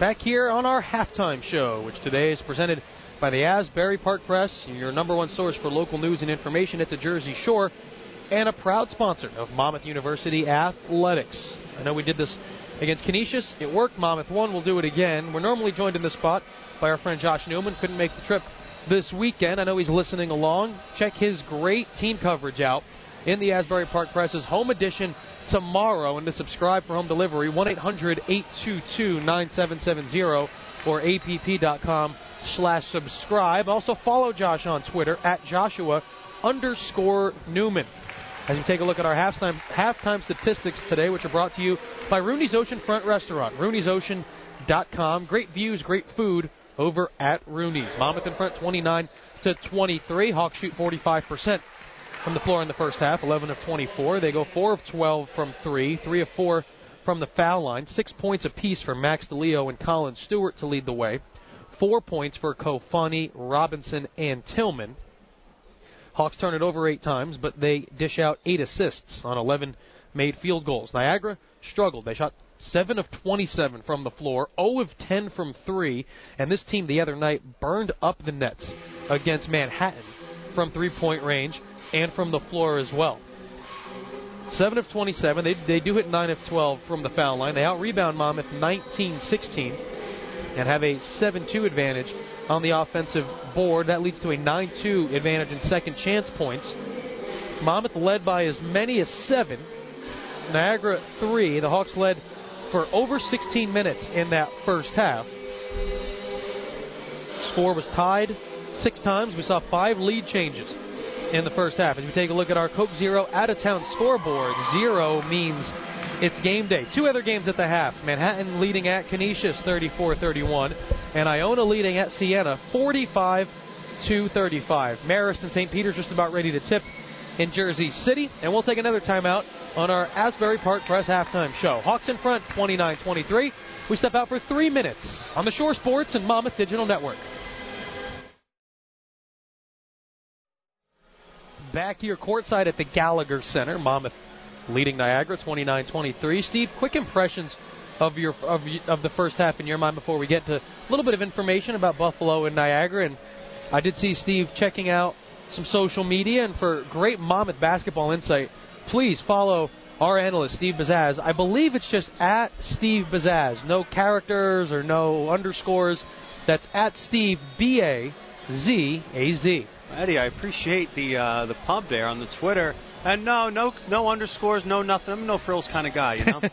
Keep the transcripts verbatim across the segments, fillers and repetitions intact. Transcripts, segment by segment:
back here on our halftime show, which today is presented by the Asbury Park Press, your number one source for local news and information at the Jersey Shore, and a proud sponsor of Monmouth University Athletics. I know we did this against Canisius. It worked. Monmouth won. We'll do it again. We're normally joined in this spot by our friend Josh Newman. Couldn't make the trip this weekend. I know he's listening along. Check his great team coverage out in the Asbury Park Press's home edition tomorrow, and to subscribe for home delivery, one eight hundred eight two two nine seven seven zero or app.com slash subscribe. Also follow Josh on Twitter at Joshua underscore Newman. As we take a look at our halftime, halftime statistics today, which are brought to you by Rooney's Oceanfront Restaurant, rooney's ocean dot com. Great views, great food over at Rooney's. Monmouth in front twenty-nine to twenty-three. Hawks shoot forty-five percent from the floor in the first half, eleven of twenty-four. They go four of twelve from three, three of four from the foul line. Six points apiece for Max DeLeo and Colin Stewart to lead the way. Four points for Kofani, Robinson, and Tillman. Hawks turn it over eight times, but they dish out eight assists on eleven made field goals. Niagara struggled. They shot seven of twenty-seven from the floor, zero of ten from three, and this team the other night burned up the nets against Manhattan from three-point range and from the floor as well. seven of twenty-seven. They, they do hit nine of twelve from the foul line. They out-rebound Monmouth nineteen sixteen and have a seven two advantage on the offensive board. That leads to a nine two advantage in second chance points. Monmouth led by as many as seven. Niagara three. The Hawks led for over sixteen minutes in that first half. Score was tied six times. We saw five lead changes in the first half. As we take a look at our Coke Zero out-of-town scoreboard, zero means it's game day. Two other games at the half. Manhattan leading at Canisius thirty-four thirty-one, and Iona leading at Siena forty-five to thirty-five. Marist and Saint Peter's just about ready to tip in Jersey City, and we'll take another timeout on our Asbury Park Press halftime show. Hawks in front, twenty-nine twenty-three. We step out for three minutes on the Shore Sports and Monmouth Digital Network. Back here courtside at the Gallagher Center. Monmouth leading Niagara twenty-nine twenty-three. Steve, quick impressions of your of, of the first half in your mind before we get to a little bit of information about Buffalo and Niagara. And I did see Steve checking out some social media, and for great Monmouth basketball insight, please follow our analyst, Steve Bazaz. I believe it's just at Steve Bazaz. No characters or no underscores. That's at Steve, B A Z A Z. Eddie, I appreciate the uh, the pub there on the Twitter. And no, no no underscores, no nothing. I'm a no-frills kind of guy, you know?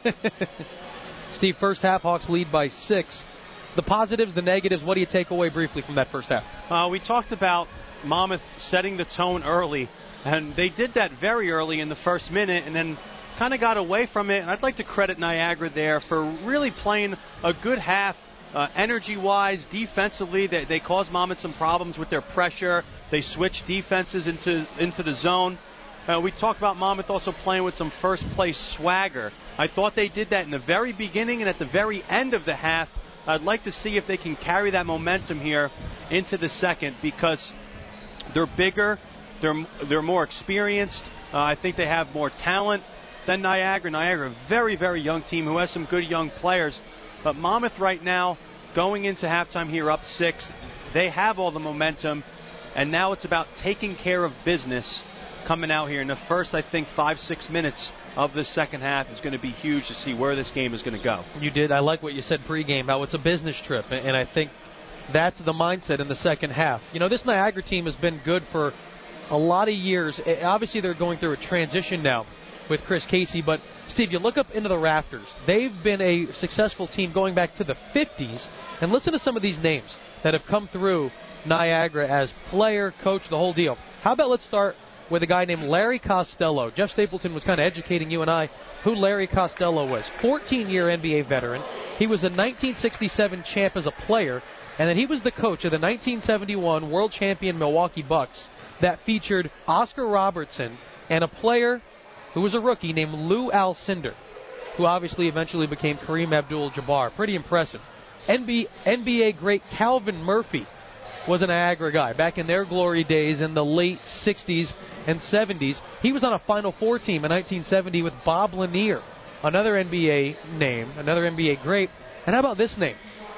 Steve, first half, Hawks lead by six. The positives, the negatives, what do you take away briefly from that first half? Uh, we talked about Monmouth setting the tone early, and they did that very early in the first minute and then kind of got away from it. And I'd like to credit Niagara there for really playing a good half. Uh, energy-wise, defensively, they, they caused Monmouth some problems with their pressure. They switched defenses into into the zone. Uh, we talked about Monmouth also playing with some first-place swagger. I thought they did that in the very beginning and at the very end of the half. I'd like to see if they can carry that momentum here into the second because they're bigger, they're they're more experienced. Uh, I think they have more talent than Niagara. Niagara, a very, very young team who has some good young players. But Monmouth right now, going into halftime here up six, they have all the momentum, and now it's about taking care of business coming out here. In the first, I think, five, six minutes of the second half is going to be huge to see where this game is going to go. You did. I like what you said pregame, how it's a business trip, and I think that's the mindset in the second half. You know, this Niagara team has been good for a lot of years. Obviously, they're going through a transition now with Chris Casey, but Steve, you look up into the rafters. They've been a successful team going back to the fifties, and listen to some of these names that have come through Niagara as player, coach, the whole deal. How about let's start with a guy named Larry Costello. Jeff Stapleton was kind of educating you and I who Larry Costello was. fourteen-year N B A veteran. He was a nineteen sixty-seven champ as a player, and then he was the coach of the nineteen seventy-one world champion Milwaukee Bucks that featured Oscar Robertson and a player who was a rookie named Lou Alcindor, who obviously eventually became Kareem Abdul-Jabbar. Pretty impressive. N B A, N B A great Calvin Murphy was an Niagara guy back in their glory days in the late sixties and seventies. He was on a Final Four team in nineteen seventy with Bob Lanier, another N B A name, another N B A great. And how about this name?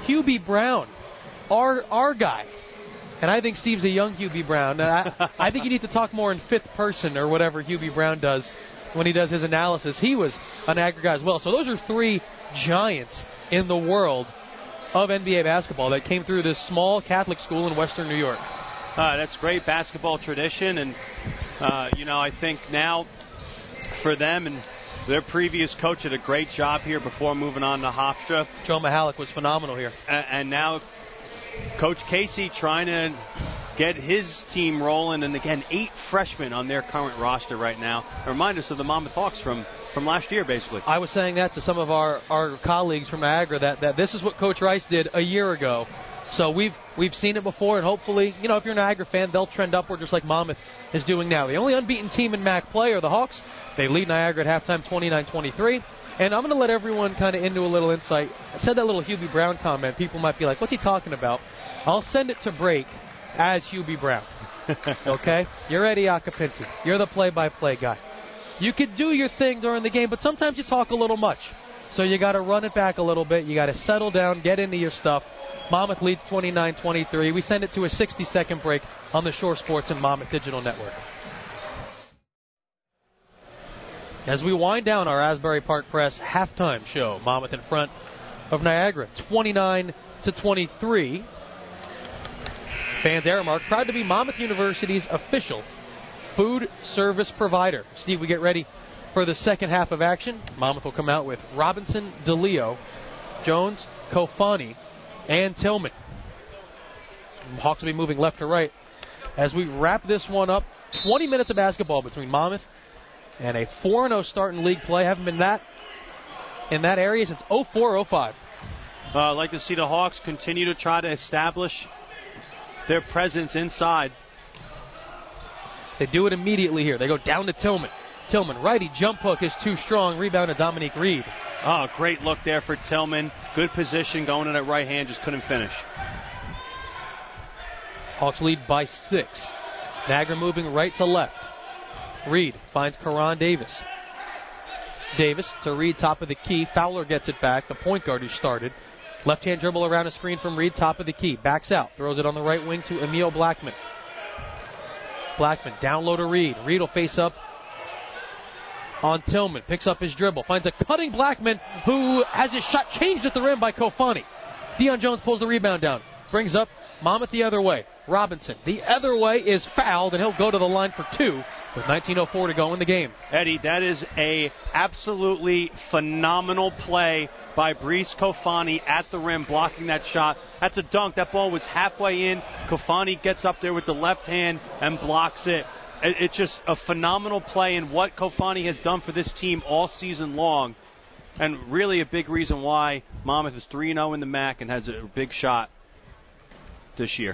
Hubie Brown, our our guy. And I think Steve's a young Hubie Brown. I, I think you need to talk more in fifth person or whatever Hubie Brown does when he does his analysis. He was an Niagara guy as well. So those are three giants in the world of N B A basketball that came through this small Catholic school in Western New York. Uh, that's great basketball tradition. And, uh, you know, I think now for them and their previous coach did a great job here before moving on to Hofstra. Joe Mihalik was phenomenal here. And, and now Coach Casey trying to get his team rolling, and again, eight freshmen on their current roster right now. Remind us of the Monmouth Hawks from, from last year, basically. I was saying that to some of our, our colleagues from Niagara, that, that this is what Coach Rice did a year ago. So we've we've seen it before, and hopefully, you know, if you're a Niagara fan, they'll trend upward just like Monmouth is doing now. The only unbeaten team in M A C play are the Hawks. They lead Niagara at halftime twenty-nine twenty-three. And I'm going to let everyone kind of into a little insight. I said that little Hubie Brown comment. People might be like, what's he talking about? I'll send it to break as Hubie Brown. Okay? You're Eddie Acapinti. You're the play-by-play guy. You could do your thing during the game, but sometimes you talk a little much. So you got to run it back a little bit. You got to settle down, get into your stuff. Monmouth leads twenty-nine twenty-three. We send it to a sixty-second break on the Shore Sports and Monmouth Digital Network. As we wind down our Asbury Park Press halftime show, Monmouth in front of Niagara, twenty-nine to twenty-three. Fans Aramark, proud to be Monmouth University's official food service provider. Steve, we get ready for the second half of action. Monmouth will come out with Robinson, DeLeo, Jones, Kofani, and Tillman. Hawks will be moving left to right. As we wrap this one up, twenty minutes of basketball between Monmouth and a four and oh start in league play. Haven't been that in that area since oh four oh five. Uh, I'd like to see the Hawks continue to try to establish their presence inside. They do it immediately here. They go down to Tillman. Tillman, righty jump hook is too strong. Rebound to Dominique Reed. Oh, great look there for Tillman. Good position going in at right hand, just couldn't finish. Hawks lead by six. Niagara moving right to left. Reed finds Karan Davis. Davis to Reed, top of the key. Fowler gets it back. The point guard who started. Left-hand dribble around a screen from Reed, top of the key. Backs out. Throws it on the right wing to Emil Blackman. Blackman down low to Reed. Reed will face up on Tillman. Picks up his dribble. Finds a cutting Blackman who has his shot changed at the rim by Kofani. Deion Jones pulls the rebound down. Brings up Monmouth the other way. Robinson the other way is fouled, and he'll go to the line for two with nineteen oh four to go in the game. Eddie, that is a absolutely phenomenal play by Brice Kofani at the rim, blocking that shot. That's a dunk. That ball was halfway in. Kofani gets up there with the left hand and blocks it. It's just a phenomenal play, and what Kofani has done for this team all season long, and really a big reason why Monmouth is three and oh in the M A C and has a big shot this year.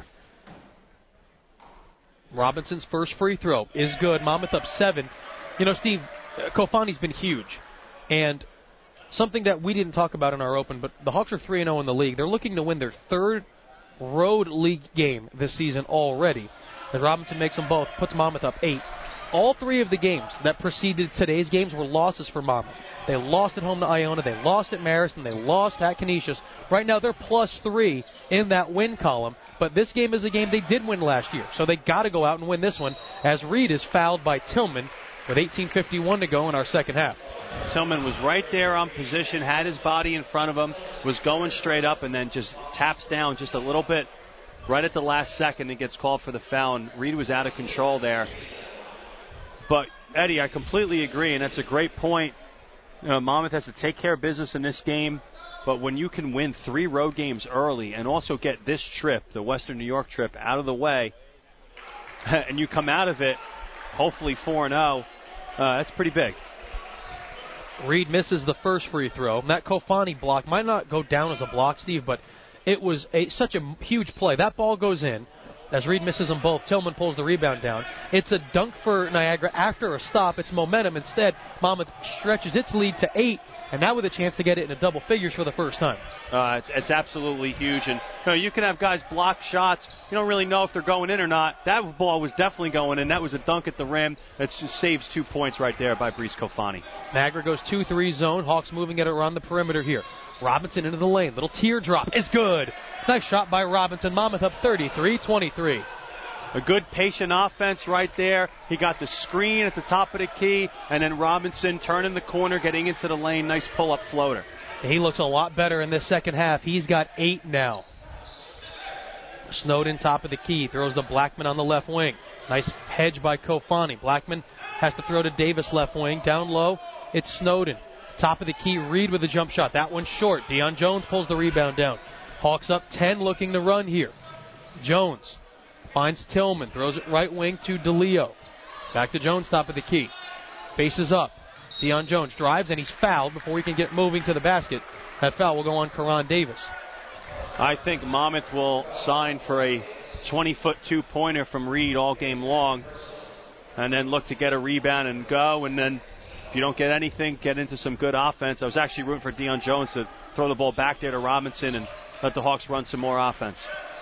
Robinson's first free throw is good. Monmouth up seven. You know, Steve, uh, Kofani's been huge. And something that we didn't talk about in our open, but the Hawks are three and oh in the league. They're looking to win their third road league game this season already. As Robinson makes them both, puts Monmouth up eight. All three of the games that preceded today's games were losses for Monmouth. They lost at home to Iona, they lost at Marist, and they lost at Canisius. Right now they're plus three in that win column, but this game is a game they did win last year, so they got to go out and win this one as Reed is fouled by Tillman with eighteen fifty-one to go in our second half. Tillman was right there on position, had his body in front of him, was going straight up, and then just taps down just a little bit right at the last second and gets called for the foul, and Reed was out of control there. But, Eddie, I completely agree, and that's a great point. You know, Monmouth has to take care of business in this game, but when you can win three road games early and also get this trip, the Western New York trip, out of the way, and you come out of it hopefully four and oh, uh, that's pretty big. Reed misses the first free throw. That Kofani block might not go down as a block, Steve, but it was a, such a huge play. That ball goes in. As Reed misses them both, Tillman pulls the rebound down. It's a dunk for Niagara after a stop. It's momentum. Instead, Monmouth stretches its lead to eight, and now with a chance to get it into double figures for the first time. Uh, it's, it's absolutely huge. And you know, you can have guys block shots. You don't really know if they're going in or not. That ball was definitely going in. That was a dunk at the rim. That just saves two points right there by Brice Kofani. Niagara goes two three zone. Hawks moving it around the perimeter here. Robinson into the lane. Little teardrop is good. Nice shot by Robinson. Monmouth up thirty-three twenty-three. A good patient offense right there. He got the screen at the top of the key, and then Robinson turning the corner, getting into the lane. Nice pull-up floater. He looks a lot better in this second half. He's got eight now. Snowden top of the key. Throws to Blackman on the left wing. Nice hedge by Kofani. Blackman has to throw to Davis left wing. Down low, it's Snowden. Top of the key, Reed with a jump shot. That one's short. Deion Jones pulls the rebound down. Hawks up ten, looking to run here. Jones finds Tillman. Throws it right wing to DeLeo. Back to Jones, top of the key. Faces up. Deion Jones drives, and he's fouled before he can get moving to the basket. That foul will go on Karan Davis. I think Monmouth will sign for a twenty-foot two-pointer from Reed all game long, and then look to get a rebound and go, and then if you don't get anything, get into some good offense. I was actually rooting for Deion Jones to throw the ball back there to Robinson and let the Hawks run some more offense.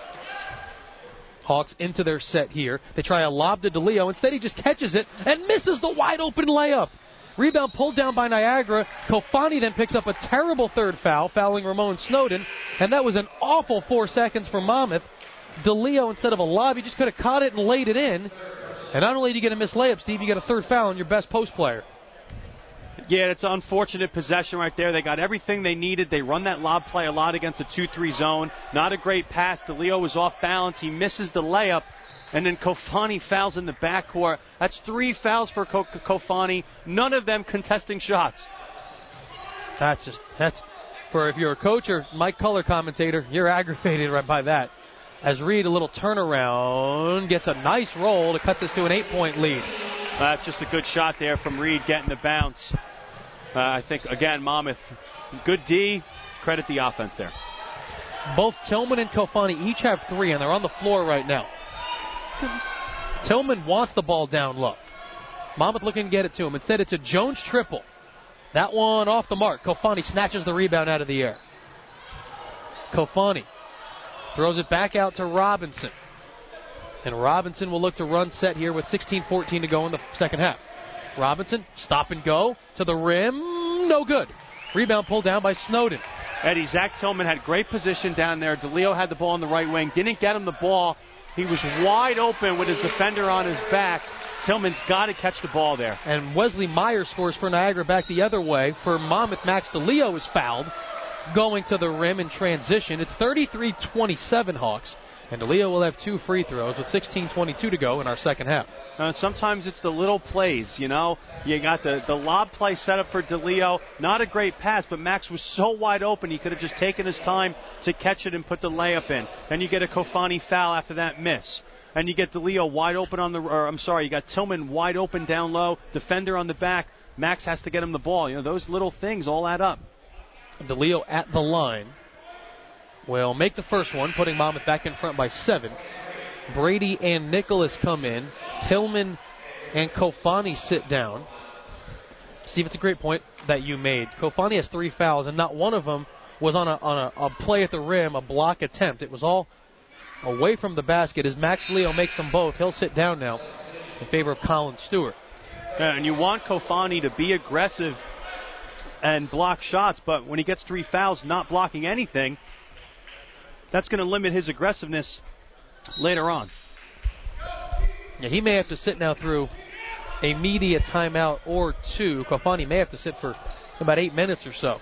Hawks into their set here. They try a lob to DeLeo. Instead, he just catches it and misses the wide-open layup. Rebound pulled down by Niagara. Kofani then picks up a terrible third foul, fouling Ramon Snowden, and that was an awful four seconds for Monmouth. DeLeo, instead of a lob, he just could have caught it and laid it in. And not only do you get a missed layup, Steve, you get a third foul on your best post player. Yeah, it's an unfortunate possession right there. They got everything they needed. They run that lob play a lot against the two three zone. Not a great pass. DeLeo was off balance. He misses the layup. And then Kofani fouls in the backcourt. That's three fouls for Ko- Kofani. None of them contesting shots. That's just, that's, for if you're a coach or Mike Color commentator, you're aggravated right by that. As Reed, a little turnaround, gets a nice roll to cut this to an eight-point lead. That's just a good shot there from Reed getting the bounce. Uh, I think, again, Monmouth, good D. Credit the offense there. Both Tillman and Kofani each have three, and they're on the floor right now. Tillman wants the ball down low. Monmouth looking to get it to him. Instead, it's a Jones triple. That one off the mark. Kofani snatches the rebound out of the air. Kofani throws it back out to Robinson. And Robinson will look to run set here with sixteen fourteen to go in the second half. Robinson, stop and go to the rim. No good. Rebound pulled down by Snowden. Eddie, Zach Tillman had great position down there. DeLeo had the ball on the right wing. Didn't get him the ball. He was wide open with his defender on his back. Tillman's got to catch the ball there. And Wesley Myers scores for Niagara back the other way. For Monmouth, Max DeLeo is fouled, going to the rim in transition. It's thirty-three twenty-seven Hawks. And DeLeo will have two free throws with sixteen twenty-two to go in our second half. Uh, sometimes it's the little plays, you know. You got the, the lob play set up for DeLeo. Not a great pass, but Max was so wide open he could have just taken his time to catch it and put the layup in. Then you get a Kofani foul after that miss. And you get DeLeo wide open on the, or I'm sorry, you got Tillman wide open down low, defender on the back. Max has to get him the ball. You know, those little things all add up. DeLeo at the line will make the first one, putting Monmouth back in front by seven. Brady and Nicholas come in. Tillman and Kofani sit down. Steve, it's a great point that you made. Kofani has three fouls, and not one of them was on a on a, a play at the rim, a block attempt. It was all away from the basket. As Max Leo makes them both, he'll sit down now in favor of Colin Stewart. Yeah, and you want Kofani to be aggressive and block shots, but when he gets three fouls, not blocking anything, that's going to limit his aggressiveness later on. Yeah, he may have to sit now through a media timeout or two. Kofani may have to sit for about eight minutes or so.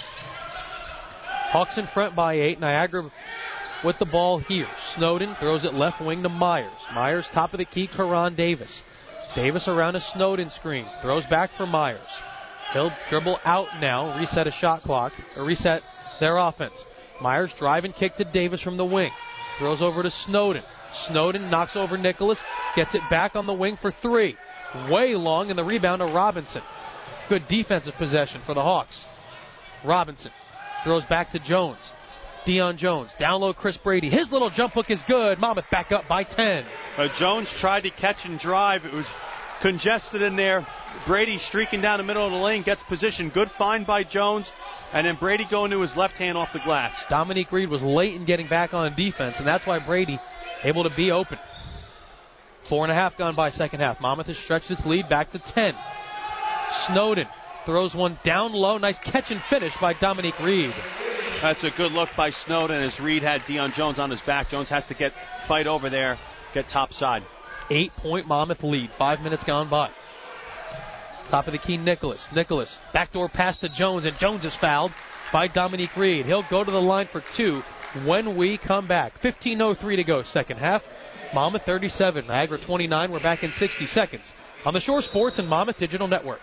Hawks in front by eight. Niagara with the ball here. Snowden throws it left wing to Myers. Myers top of the key, Karan Davis. Davis around a Snowden screen. Throws back for Myers. He'll dribble out now, reset a shot clock, or reset their offense. Myers drive and kick to Davis from the wing. Throws over to Snowden. Snowden knocks over Nicholas, gets it back on the wing for three. Way long, and the rebound to Robinson. Good defensive possession for the Hawks. Robinson throws back to Jones. Deion Jones, down low Chris Brady. His little jump hook is good. Monmouth back up by ten. Uh, Jones tried to catch and drive. It was congested in there. Brady streaking down the middle of the lane, gets position. Good find by Jones. And then Brady going to his left hand off the glass. Dominique Reed was late in getting back on defense, and that's why Brady able to be open. Four and a half gone by second half. Monmouth has stretched its lead back to ten. Snowden throws one down low. Nice catch and finish by Dominique Reed. That's a good look by Snowden as Reed had Deion Jones on his back. Jones has to get fight over there, get top side. Eight-point Monmouth lead. Five minutes gone by. Top of the key, Nicholas. Nicholas, backdoor pass to Jones, and Jones is fouled by Dominique Reed. He'll go to the line for two when we come back. fifteen oh three to go, second half. Monmouth thirty-seven, Niagara twenty-nine. We're back in sixty seconds on the Shore Sports and Monmouth Digital Network.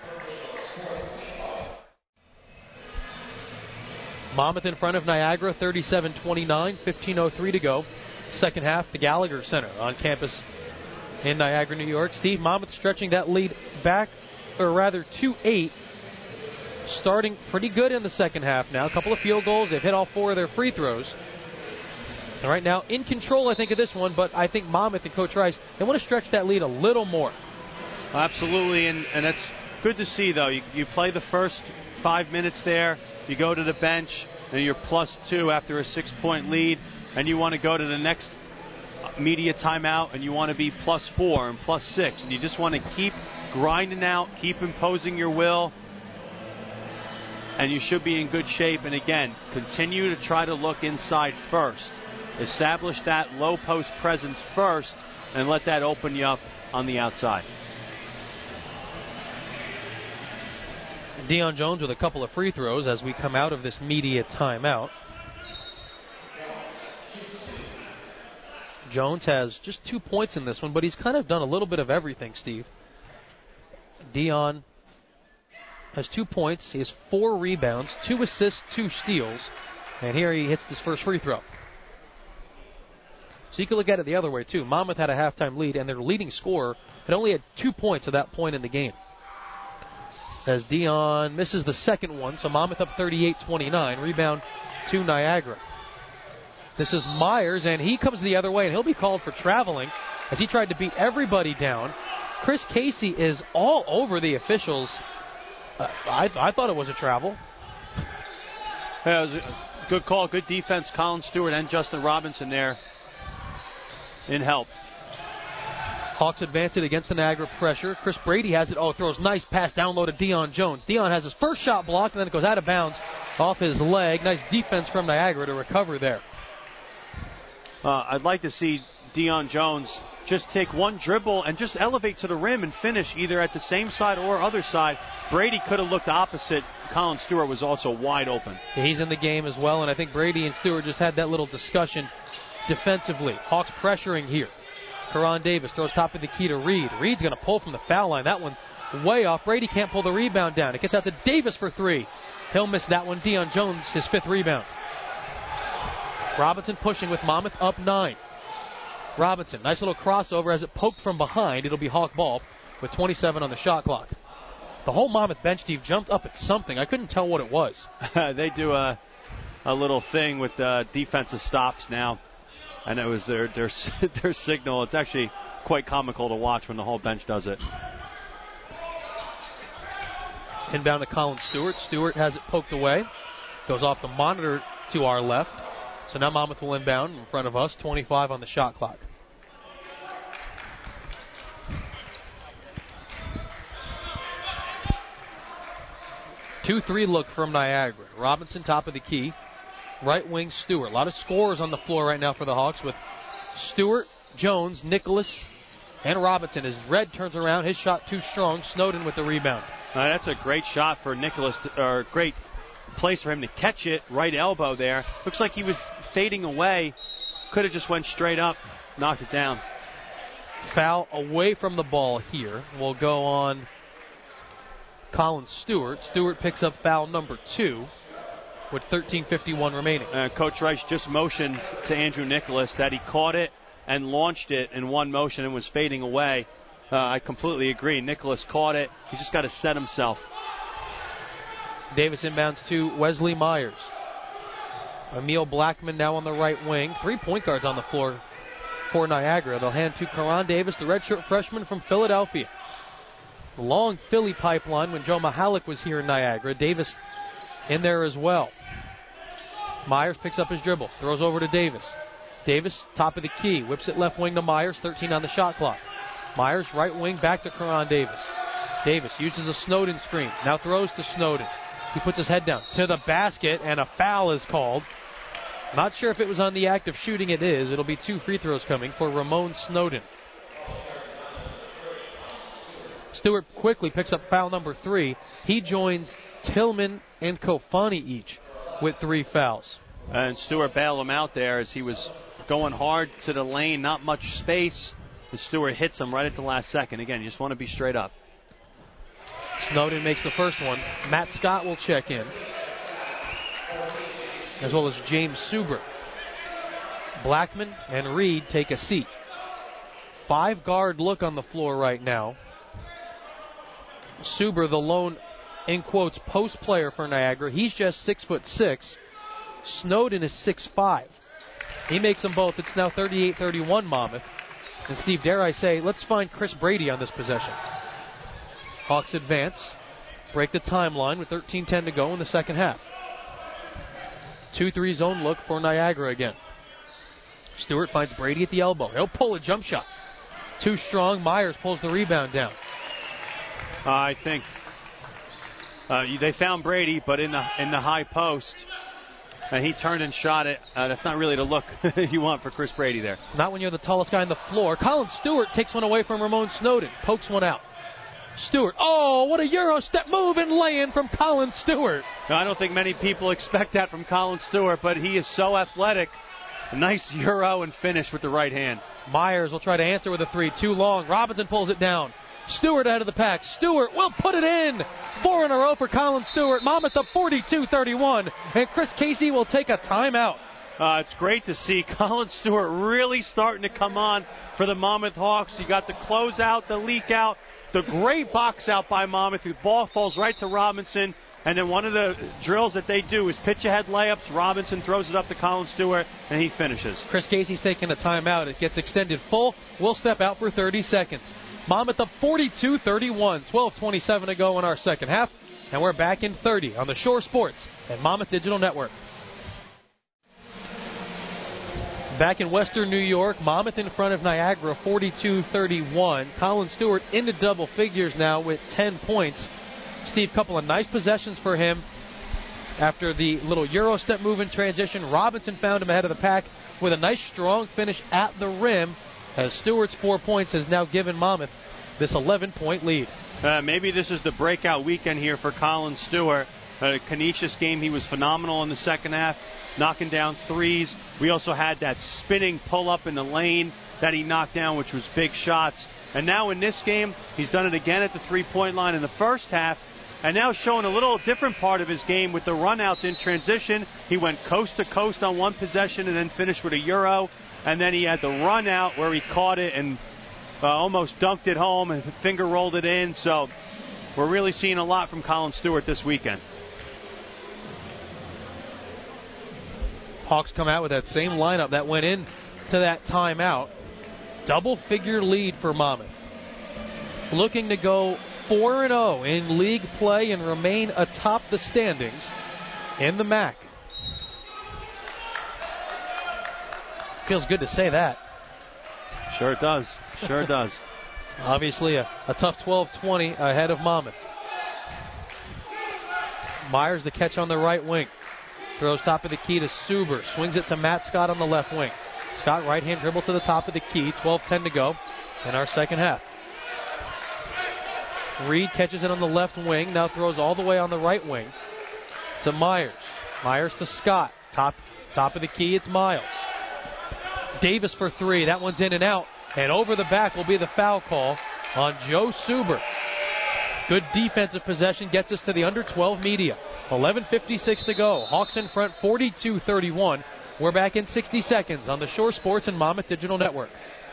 Monmouth in front of Niagara, thirty-seven twenty-nine, fifteen oh three to go. Second half, the Gallagher Center on campus in Niagara, New York. Steve, Monmouth stretching that lead back, or rather to eight, starting pretty good in the second half now. A couple of field goals. They've hit all four of their free throws. And right now, in control, I think, of this one, but I think Monmouth and Coach Rice, they want to stretch that lead a little more. Absolutely, and, and that's good to see, though. You, you play the first five minutes there, you go to the bench, and you're plus two after a six-point lead, and you want to go to the next media timeout, and you want to be plus four and plus six, and you just want to keep grinding out, keep imposing your will, and you should be in good shape. And again, continue to try to look inside first. Establish that low post presence first, and let that open you up on the outside. Deion Jones with a couple of free throws as we come out of this media timeout. Jones has just two points in this one, but he's kind of done a little bit of everything, Steve. Deion has two points. He has four rebounds, two assists, two steals, and here he hits his first free throw. So you can look at it the other way, too. Monmouth had a halftime lead, and their leading scorer had only had two points at that point in the game. As Deion misses the second one, so Monmouth up thirty-eight twenty-nine. Rebound to Niagara. This is Myers, and he comes the other way, and he'll be called for traveling as he tried to beat everybody down. Chris Casey is all over the officials. Uh, I, I thought it was a travel. Yeah, it was a good call, good defense. Colin Stewart and Justin Robinson there in help. Hawks advance it against the Niagara pressure. Chris Brady has it. Oh, throws nice pass down low to Deion Jones. Deion has his first shot blocked, and then it goes out of bounds off his leg. Nice defense from Niagara to recover there. Uh, I'd like to see Deion Jones just take one dribble and just elevate to the rim and finish either at the same side or other side. Brady could have looked opposite. Colin Stewart was also wide open. He's in the game as well, and I think Brady and Stewart just had that little discussion defensively. Hawks pressuring here. Karan Davis throws top of the key to Reed. Reed's going to pull from the foul line. That one way off. Brady can't pull the rebound down. It gets out to Davis for three. He'll miss that one. Deion Jones, his fifth rebound. Robinson pushing with Monmouth up nine. Robinson, nice little crossover as it poked from behind. It'll be Hawk ball with twenty-seven on the shot clock. The whole Monmouth bench, Steve, jumped up at something. I couldn't tell what it was. They do a, a little thing with uh, defensive stops now. And it was their, their their signal. It's actually quite comical to watch when the whole bench does it. Inbound to Colin Stewart. Stewart has it poked away. Goes off the monitor to our left. So now Monmouth will inbound in front of us. twenty-five on the shot clock. two three look from Niagara. Robinson top of the key. Right wing Stewart. A lot of scorers on the floor right now for the Hawks with Stewart, Jones, Nicholas, and Robinson. As Red turns around, his shot too strong. Snowden with the rebound. Uh, that's a great shot for Nicholas, to, or great place for him to catch it. Right elbow there. Looks like he was fading away. Could have just went straight up, knocked it down. Foul away from the ball here will go on Colin Stewart. Stewart picks up foul number two with thirteen fifty-one remaining. Uh, Coach Rice just motioned to Andrew Nicholas that he caught it and launched it in one motion and was fading away. Uh, I completely agree. Nicholas caught it. He's just got to set himself. Davis inbounds to Wesley Myers. Emil Blackman now on the right wing. Three point guards on the floor for Niagara. They'll hand to Karan Davis, the redshirt freshman from Philadelphia. Long Philly pipeline when Joe Mahalik was here in Niagara. Davis in there as well. Myers picks up his dribble, throws over to Davis. Davis, top of the key, whips it left wing to Myers, thirteen on the shot clock. Myers, right wing, back to Karan Davis. Davis uses a Snowden screen, now throws to Snowden. He puts his head down to the basket, and a foul is called. Not sure if it was on the act of shooting. It is. It'll be two free throws coming for Ramon Snowden. Stewart quickly picks up foul number three. He joins Tillman and Kofani each with three fouls. And Stewart bailed him out there as he was going hard to the lane, not much space. And Stewart hits him right at the last second. Again, you just want to be straight up. Snowden makes the first one. Matt Scott will check in, as well as James Suber. Blackman and Reed take a seat. Five guard look on the floor right now. Suber, the lone, in quotes, post player for Niagara. He's just six foot six. Snowden is six five. He makes them both. It's now thirty-eight thirty-one Monmouth. And Steve, dare I say, let's find Chris Brady on this possession. Hawks advance, break the timeline with thirteen ten to go in the second half. two three zone look for Niagara again. Stewart finds Brady at the elbow. He'll pull a jump shot. Too strong. Myers pulls the rebound down. Uh, I think uh, they found Brady, but in the in the high post, and he turned and shot it. Uh, that's not really the look you want for Chris Brady there. Not when you're the tallest guy on the floor. Colin Stewart takes one away from Ramon Snowden. Pokes one out. Stewart. Oh, what a Euro step move and lay-in from Colin Stewart. Now, I don't think many people expect that from Colin Stewart, but he is so athletic. A nice Euro and finish with the right hand. Myers will try to answer with a three. Too long. Robinson pulls it down. Stewart ahead of the pack. Stewart will put it in. Four in a row for Colin Stewart. Monmouth up forty-two thirty-one. And Chris Casey will take a timeout. Uh, it's great to see Colin Stewart really starting to come on for the Monmouth Hawks. You got the closeout, the leak out, the great box out by Monmouth. The ball falls right to Robinson. And then one of the drills that they do is pitch ahead layups. Robinson throws it up to Colin Stewart, and he finishes. Chris Casey's taking a timeout. It gets extended full. We'll step out for thirty seconds. Monmouth up forty-two thirty-one. twelve twenty-seven to go in our second half. And we're back in thirty on the Shore Sports and Monmouth Digital Network. Back in Western New York, Monmouth in front of Niagara, forty-two thirty-one. Colin Stewart into double figures now with ten points. Steve, couple of nice possessions for him. After the little Euro step move in transition, Robinson found him ahead of the pack with a nice strong finish at the rim, as Stewart's four points has now given Monmouth this eleven-point lead. Uh, maybe this is the breakout weekend here for Colin Stewart. Uh, Canisius game, he was phenomenal in the second half, knocking down threes. We also had that spinning pull-up in the lane that he knocked down, which was big shots. And now in this game, he's done it again at the three-point line in the first half, and now showing a little different part of his game with the runouts in transition. He went coast to coast on one possession and then finished with a Euro. And then he had the run out where he caught it and uh, almost dunked it home and finger rolled it in. So we're really seeing a lot from Colin Stewart this weekend. Hawks come out with that same lineup that went in to that timeout. Double-figure lead for Monmouth. Looking to go four and oh in league play and remain atop the standings in the M A C. Feels good to say that. Sure it does. Sure it does. Obviously a, a tough twelve twenty ahead of Monmouth. Myers the catch on the right wing. Throws top of the key to Suber. Swings it to Matt Scott on the left wing. Scott right-hand dribble to the top of the key. twelve ten to go in our second half. Reed catches it on the left wing. Now throws all the way on the right wing to Myers. Myers to Scott. Top, top of the key, it's Miles. Davis for three. That one's in and out. And over the back will be the foul call on Joe Suber. Good defensive possession gets us to the under twelve media. eleven fifty-six to go. Hawks in front forty-two thirty-one. We're back in sixty seconds on the Shore Sports and Monmouth Digital Network.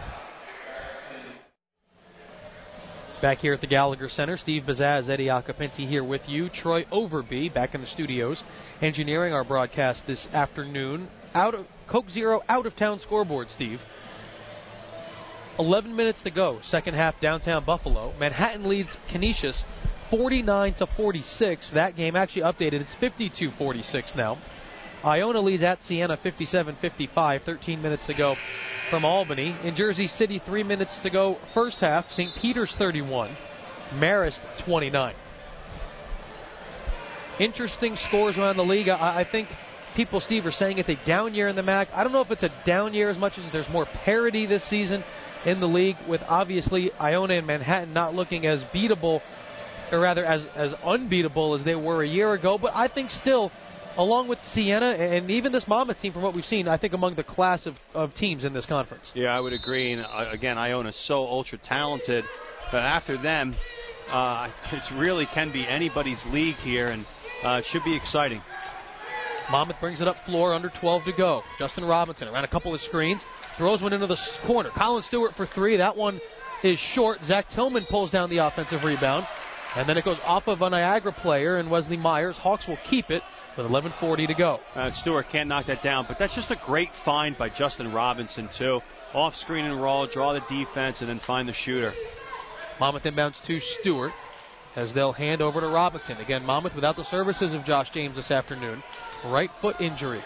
Back here at the Gallagher Center, Steve Bazaz, Eddie Acapinti here with you. Troy Overby back in the studios, engineering our broadcast this afternoon. Out of Coke Zero out-of-town scoreboard, Steve. eleven minutes to go, second half, downtown Buffalo. Manhattan leads Canisius forty-nine to forty-six. That game actually updated. It's fifty-two forty-six now. Iona leads at Siena fifty-seven fifty-five. thirteen minutes to go from Albany. In Jersey City, three minutes to go first half. Saint Peter's thirty-one. Marist twenty-nine. interesting scores around the league. I, I think people, Steve, are saying it's a down year in the M A C. I don't know if it's a down year as much as there's more parity this season in the league, with obviously Iona and Manhattan not looking as beatable, or rather as, as unbeatable as they were a year ago. But I think still, along with Siena and even this Monmouth team, from what we've seen, I think among the class of, of teams in this conference. Yeah, I would agree. And uh, again, Iona's so ultra-talented. But after them, uh, it really can be anybody's league here, and uh, it should be exciting. Monmouth brings it up floor, under twelve to go. Justin Robinson around a couple of screens, throws one into the corner. Colin Stewart for three. That one is short. Zach Tillman pulls down the offensive rebound. And then it goes off of a Niagara player and Wesley Myers. Hawks will keep it with eleven forty to go. Uh, Stewart can't knock that down, but that's just a great find by Justin Robinson, too. Off screen and roll, draw the defense, and then find the shooter. Monmouth inbounds to Stewart as they'll hand over to Robinson. Again, Monmouth without the services of Josh James this afternoon. Right foot injury.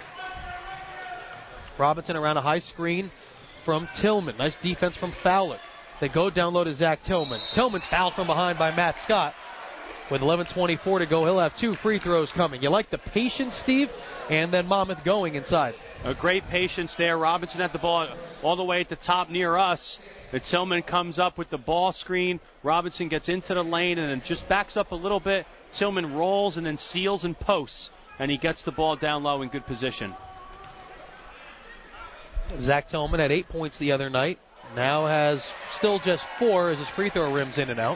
Robinson around a high screen from Tillman. Nice defense from Fowler. They go down low to Zach Tillman. Tillman's fouled from behind by Matt Scott. With eleven twenty-four to go, he'll have two free throws coming. You like the patience, Steve? And then Monmouth going inside. A great patience there. Robinson had the ball all the way at the top near us. The Tillman comes up with the ball screen. Robinson gets into the lane and then just backs up a little bit. Tillman rolls and then seals and posts, and he gets the ball down low in good position. Zach Tillman had eight points the other night. Now has still just four as his free throw rims in and out.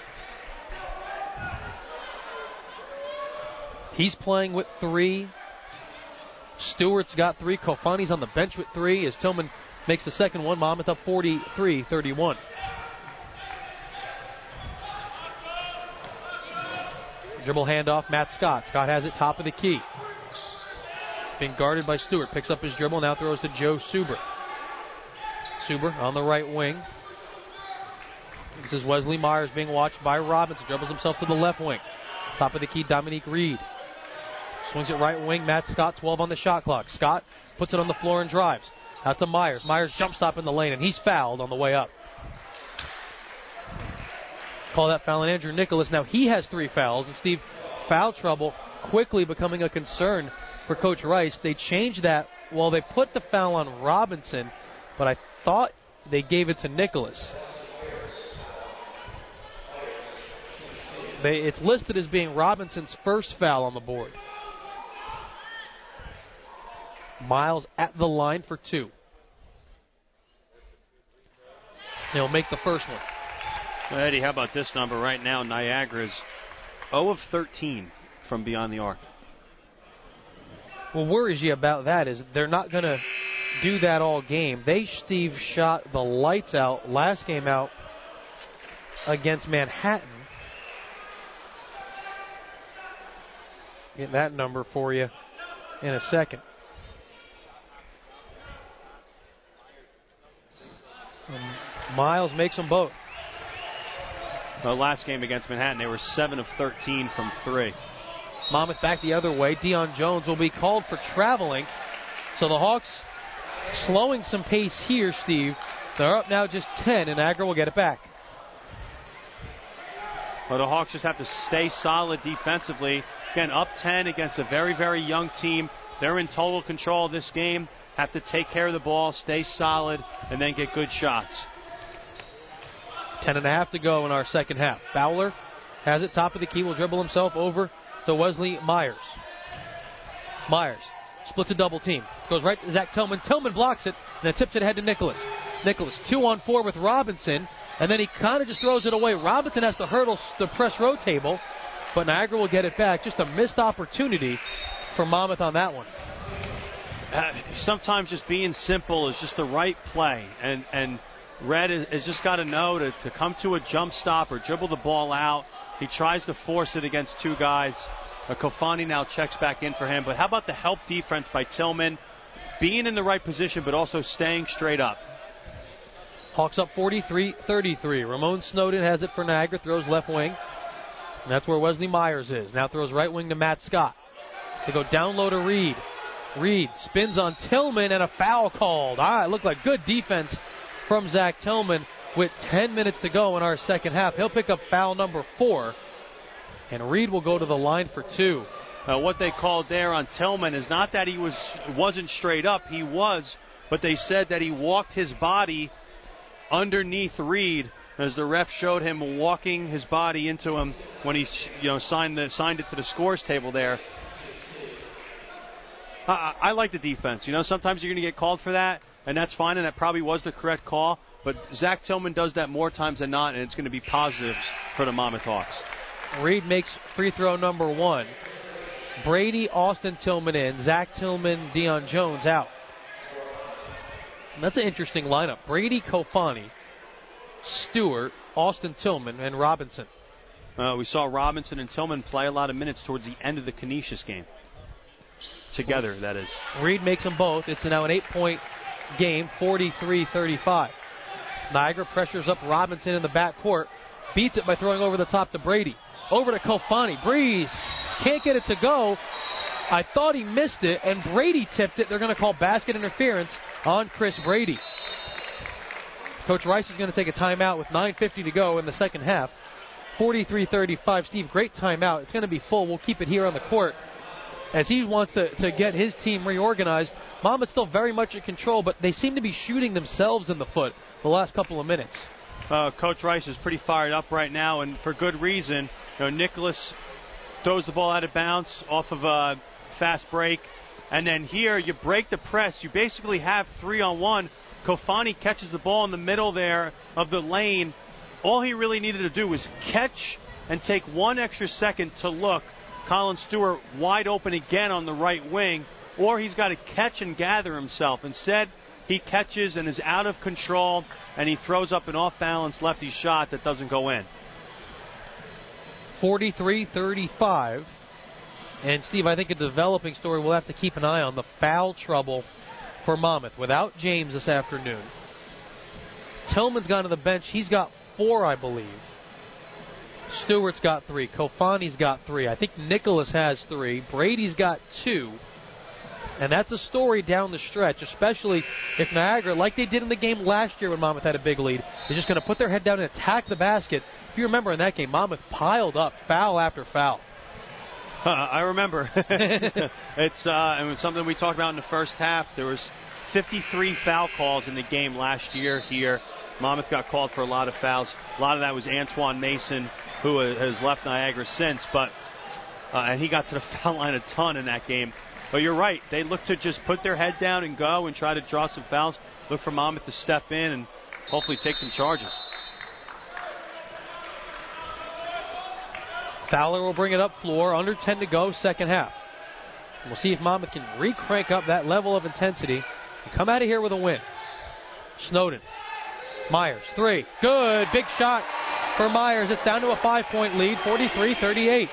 He's playing with three. Stewart's got three. Kofani's on the bench with three as Tillman makes the second one. Monmouth up forty-three thirty-one. Dribble handoff, Matt Scott. Scott has it top of the key. Being guarded by Stewart. Picks up his dribble, now throws to Joe Suber. Suber on the right wing. This is Wesley Myers being watched by Robinson. Dribbles himself to the left wing. Top of the key, Dominique Reed. Swings it right wing. Matt Scott, twelve on the shot clock. Scott puts it on the floor and drives. Out to Myers. Myers jump stop in the lane, and he's fouled on the way up. Call that foul on Andrew Nicholas. Now he has three fouls, and Steve, foul trouble quickly becoming a concern for Coach Rice. They changed that. Well, they put the foul on Robinson, but I thought they gave it to Nicholas. They, it's listed as being Robinson's first foul on the board. Miles at the line for two. He'll make the first one. Well, Eddie, how about this number right now? Niagara's zero of thirteen from beyond the arc. What worries you about that is they're not going to do that all game. They, Steve, shot the lights out last game out against Manhattan. Get that number for you in a second. Um, Miles makes them both. The last game against Manhattan, they were seven of thirteen from three. Monmouth back the other way. Dion Jones will be called for traveling. So the Hawks slowing some pace here, Steve. They're up now just ten, and Niagara will get it back. Well, the Hawks just have to stay solid defensively. Again, up ten against a very, very young team. They're in total control of this game. Have to take care of the ball, stay solid, and then get good shots. Ten and a half to go in our second half. Fowler has it top of the key. Will dribble himself over to Wesley Myers. Myers splits a double team. Goes right to Zach Tillman. Tillman blocks it, and then tips it ahead to Nicholas. Nicholas two on four with Robinson, and then he kind of just throws it away. Robinson has to hurdle the press row table, but Niagara will get it back. Just a missed opportunity for Monmouth on that one. Uh, sometimes just being simple is just the right play, and and Red has, has just got to know to, to come to a jump stop or dribble the ball out. He tries to force it against two guys. Uh, Kofani now checks back in for him. But how about the help defense by Tillman? Being in the right position, but also staying straight up. Hawks up forty-three thirty-three. Ramon Snowden has it for Niagara, throws left wing. And that's where Wesley Myers is. Now throws right wing to Matt Scott. They go down low to Reed. Reed spins on Tillman, and a foul called. Ah, it looked like good defense from Zach Tillman with ten minutes to go in our second half. He'll pick up foul number four, and Reed will go to the line for two. Uh, what they called there on Tillman is not that he was wasn't straight up. He was, but they said that he walked his body underneath Reed, as the ref showed him walking his body into him when he, you know, signed the signed it to the scores table there. I, I like the defense. You know, sometimes you're going to get called for that, and that's fine, and that probably was the correct call. But Zach Tillman does that more times than not, and it's going to be positives for the Monmouth Hawks. Reed makes free throw number one. Brady, Austin Tillman in. Zach Tillman, Deion Jones out. And that's an interesting lineup. Brady, Kofani, Stewart, Austin Tillman, and Robinson. Uh, we saw Robinson and Tillman play a lot of minutes towards the end of the Canisius game. Together, that is. Reed makes them both. It's now an eight-point game, forty-three thirty-five. Niagara pressures up Robinson in the backcourt. Beats it by throwing over the top to Brady. Over to Kofani. Breeze can't get it to go. I thought he missed it, and Brady tipped it. They're going to call basket interference on Chris Brady. Coach Rice is going to take a timeout with nine fifty to go in the second half. forty-three thirty-five. Steve, great timeout. It's going to be full. We'll keep it here on the court as he wants to, to get his team reorganized. Monmouth's still very much in control, but they seem to be shooting themselves in the foot the last couple of minutes. Uh, Coach Rice is pretty fired up right now, and for good reason. You know, Nicholas throws the ball out of bounds off of a fast break, and then here you break the press. You basically have three on one. Kofani catches the ball in the middle there of the lane. All he really needed to do was catch and take one extra second to look. Colin Stewart wide open again on the right wing, or he's got to catch and gather himself. Instead, he catches and is out of control, and he throws up an off-balance lefty shot that doesn't go in. forty-three thirty-five. And, Steve, I think a developing story we'll have to keep an eye on, the foul trouble for Monmouth. Without James this afternoon, Tillman's gone to the bench. He's got four, I believe. Stewart's got three. Kofani's got three. I think Nicholas has three. Brady's got two. And that's a story down the stretch, especially if Niagara, like they did in the game last year when Monmouth had a big lead, is just going to put their head down and attack the basket. If you remember in that game, Monmouth piled up foul after foul. Uh, I remember. It's uh, and it's something we talked about in the first half. There was fifty-three foul calls in the game last year here. Monmouth got called for a lot of fouls. A lot of that was Antoine Mason, who has left Niagara since, but uh, and he got to the foul line a ton in that game. But you're right. They look to just put their head down and go and try to draw some fouls. Look for Monmouth to step in and hopefully take some charges. Fowler will bring it up floor. Under ten to go, second half. We'll see if Monmouth can re-crank up that level of intensity and come out of here with a win. Snowden. Myers, three. Good. Big shot for Myers. It's down to a five-point lead, forty-three thirty-eight.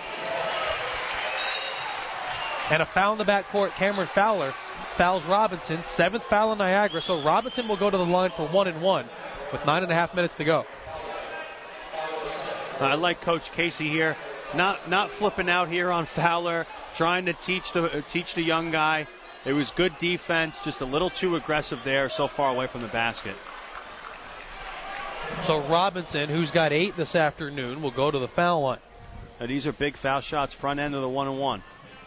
And a foul in the backcourt. Cameron Fowler fouls Robinson. Seventh foul in Niagara. So Robinson will go to the line for one and one with nine and a half minutes to go. I like Coach Casey here. Not not flipping out here on Fowler, trying to teach the uh, teach the young guy. It was good defense, just a little too aggressive there, so far away from the basket. So Robinson, who's got eight this afternoon, will go to the foul line. Now these are big foul shots, front end of the one and one.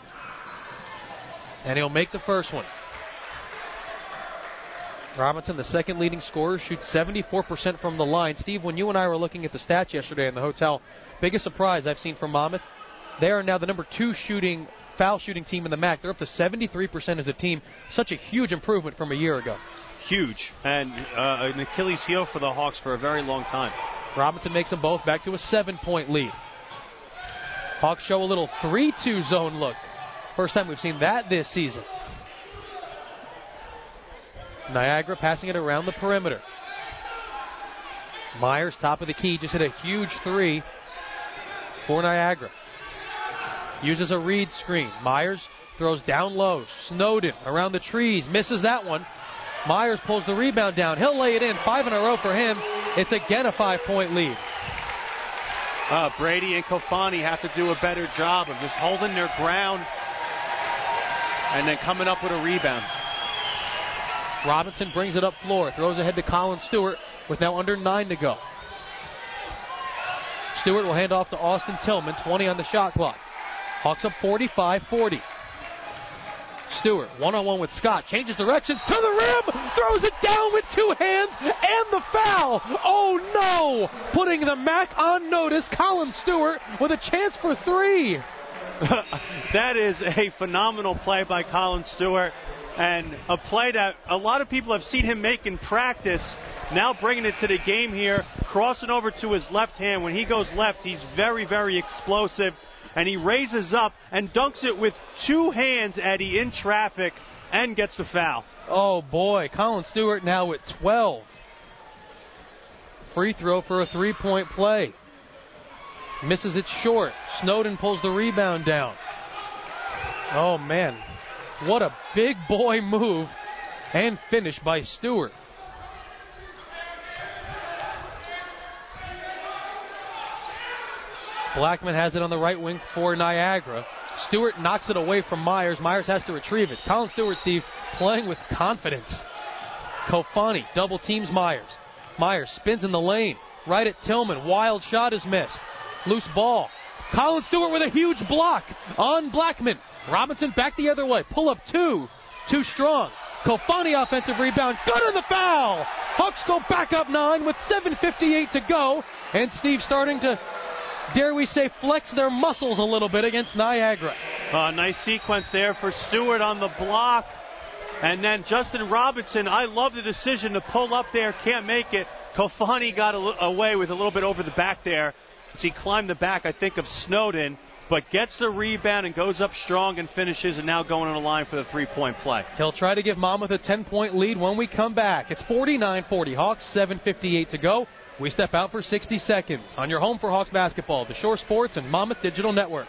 And he'll make the first one. Robinson, the second leading scorer, shoots seventy-four percent from the line. Steve, when you and I were looking at the stats yesterday in the hotel, biggest surprise I've seen from Monmouth, they are now the number two shooting foul shooting team in the M A C. They're up to seventy-three percent as a team. Such a huge improvement from a year ago. Huge. And uh, an Achilles heel for the Hawks for a very long time. Robinson makes them both back to a seven-point lead. Hawks show a little three two zone look. First time we've seen that this season. Niagara passing it around the perimeter. Myers, top of the key, just hit a huge three for Niagara. Uses a Reed screen. Myers throws down low. Snowden around the trees. Misses that one. Myers pulls the rebound down. He'll lay it in. Five in a row for him. It's again a five-point lead. Uh, Brady and Kofani have to do a better job of just holding their ground and then coming up with a rebound. Robinson brings it up floor. Throws ahead to Colin Stewart with now under nine to go. Stewart will hand off to Austin Tillman. twenty on the shot clock. Hawks up forty-five forty. Stewart, one-on-one with Scott, changes directions to the rim, throws it down with two hands, and the foul. Oh, no! Putting the M A C on notice, Colin Stewart with a chance for three. That is a phenomenal play by Colin Stewart, and a play that a lot of people have seen him make in practice. Now bringing it to the game here, crossing over to his left hand. When he goes left, he's very, very explosive. And he raises up and dunks it with two hands, Eddie, in traffic, and gets the foul. Oh, boy. Colin Stewart now at twelve. Free throw for a three-point play. Misses it short. Snowden pulls the rebound down. Oh, man. What a big boy move and finish by Stewart. Blackman has it on the right wing for Niagara. Stewart knocks it away from Myers. Myers has to retrieve it. Colin Stewart, Steve, playing with confidence. Kofani double teams Myers. Myers spins in the lane. Right at Tillman. Wild shot is missed. Loose ball. Colin Stewart with a huge block on Blackman. Robinson back the other way. Pull up two. Too strong. Kofani offensive rebound. Good on the foul. Hawks go back up nine with seven fifty-eight to go. And Steve starting to, dare we say, flex their muscles a little bit against Niagara. Uh, nice sequence there for Stewart on the block. And then Justin Robinson, I love the decision to pull up there, can't make it. Kofani got a, away with a little bit over the back there as he climbed the back, I think, of Snowden, but gets the rebound and goes up strong and finishes, and now going on the line for the three-point play. He'll try to give Monmouth a ten-point lead when we come back. It's forty-nine forty. Hawks, seven fifty-eight to go. We step out for sixty seconds on your home for Hawks basketball, the Shore Sports and Monmouth Digital Network.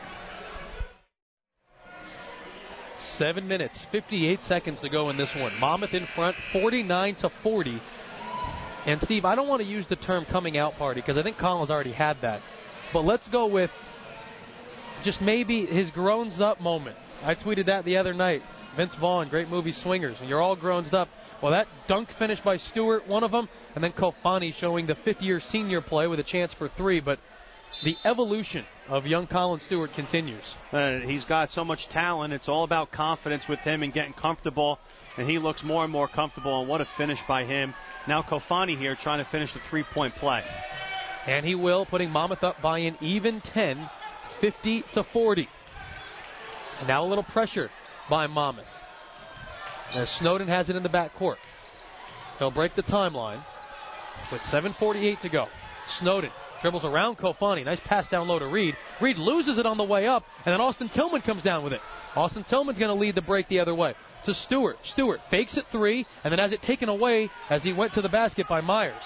Seven minutes, fifty-eight seconds to go in this one. Monmouth in front, forty-nine to forty. And, Steve, I don't want to use the term coming out party because I think Colin's already had that. But let's go with just maybe his grown-up moment. I tweeted that the other night. Vince Vaughn, great movie Swingers. You're all grown up. Well, that dunk finish by Stewart, one of them, and then Kofani showing the fifth-year senior play with a chance for three. But the evolution of young Colin Stewart continues. Uh, he's got so much talent. It's all about confidence with him and getting comfortable, and he looks more and more comfortable, and what a finish by him. Now Kofani here trying to finish the three-point play. And he will, putting Monmouth up by an even ten, fifty to forty. And now a little pressure by Monmouth. As Snowden has it in the backcourt. He'll break the timeline with seven forty-eight to go. Snowden dribbles around Kofani. Nice pass down low to Reed. Reed loses it on the way up, and then Austin Tillman comes down with it. Austin Tillman's going to lead the break the other way to Stewart. Stewart fakes it three, and then has it taken away as he went to the basket by Myers.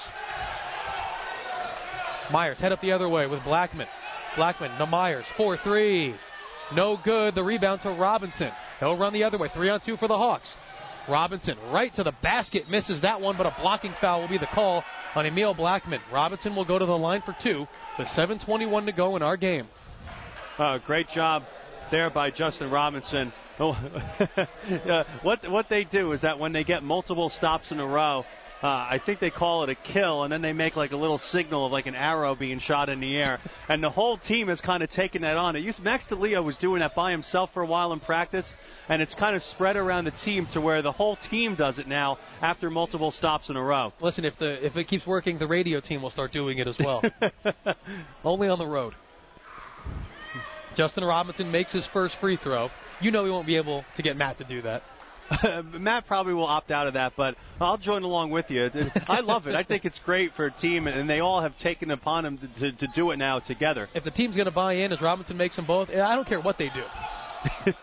Myers head up the other way with Blackman. Blackman to Myers. four three. No good. The rebound to Robinson. He'll run the other way. Three on two for the Hawks. Robinson right to the basket. Misses that one, but a blocking foul will be the call on Emil Blackman. Robinson will go to the line for two with seven twenty-one to go in our game. Uh, great job there by Justin Robinson. Oh, uh, what what they do is that when they get multiple stops in a row, uh, I think they call it a kill, and then they make like a little signal of like an arrow being shot in the air. And the whole team has kind of taken that on. It used, Max DeLeo was doing that by himself for a while in practice, and it's kind of spread around the team to where the whole team does it now after multiple stops in a row. Listen, if the if it keeps working, the radio team will start doing it as well. Only on the road. Justin Robinson makes his first free throw. You know he won't be able to get Matt to do that. Matt probably will opt out of that, but I'll join along with you. I love it. I think it's great for a team, and they all have taken upon them to, to, to do it now together. If the team's going to buy in as Robinson makes them both, I don't care what they do.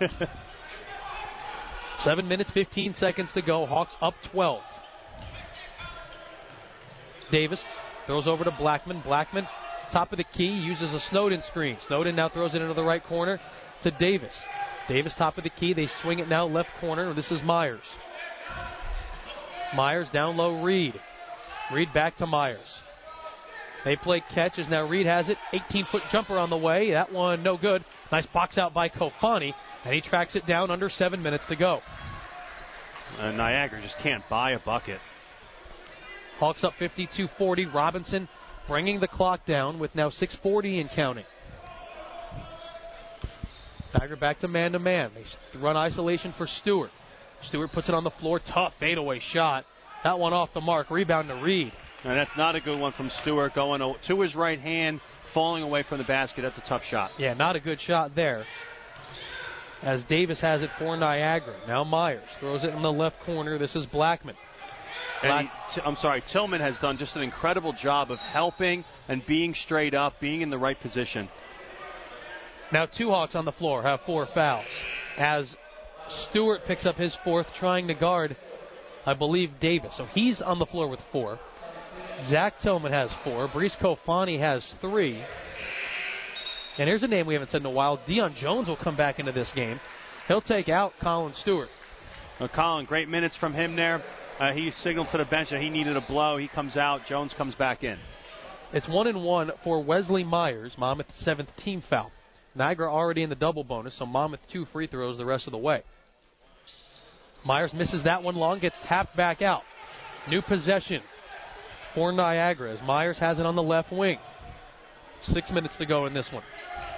Seven minutes, fifteen seconds to go. Hawks up twelve. Davis throws over to Blackman. Blackman, top of the key, uses a Snowden screen. Snowden now throws it into the right corner to Davis. Davis, top of the key. They swing it now left corner. This is Myers. Myers down low, Reed. Reed back to Myers. They play catch as now Reed has it. eighteen-foot jumper on the way. That one no good. Nice box out by Kofani, and he tracks it down under seven minutes to go. Uh, Niagara just can't buy a bucket. Hawks up fifty-two forty. Robinson bringing the clock down with now six forty and counting. Niagara back to man-to-man. They run isolation for Stewart. Stewart puts it on the floor. Tough fadeaway shot. That one off the mark. Rebound to Reed. And that's not a good one from Stewart. Going to his right hand, falling away from the basket. That's a tough shot. Yeah, not a good shot there. As Davis has it for Niagara. Now Myers throws it in the left corner. This is Blackman. And he, t- I'm sorry, Tillman has done just an incredible job of helping and being straight up, being in the right position. Now two Hawks on the floor have four fouls. As Stewart picks up his fourth, trying to guard, I believe, Davis. So he's on the floor with four. Zach Tillman has four. Brees Kofani has three. And here's a name we haven't said in a while. Deion Jones will come back into this game. He'll take out Colin Stewart. Well, Colin, great minutes from him there. Uh, he signaled to the bench that he needed a blow. He comes out. Jones comes back in. It's one and one for Wesley Myers, Monmouth's seventh team foul. Niagara already in the double bonus, so Monmouth two free throws the rest of the way. Myers misses that one long, gets tapped back out. New possession for Niagara as Myers has it on the left wing. Six minutes to go in this one.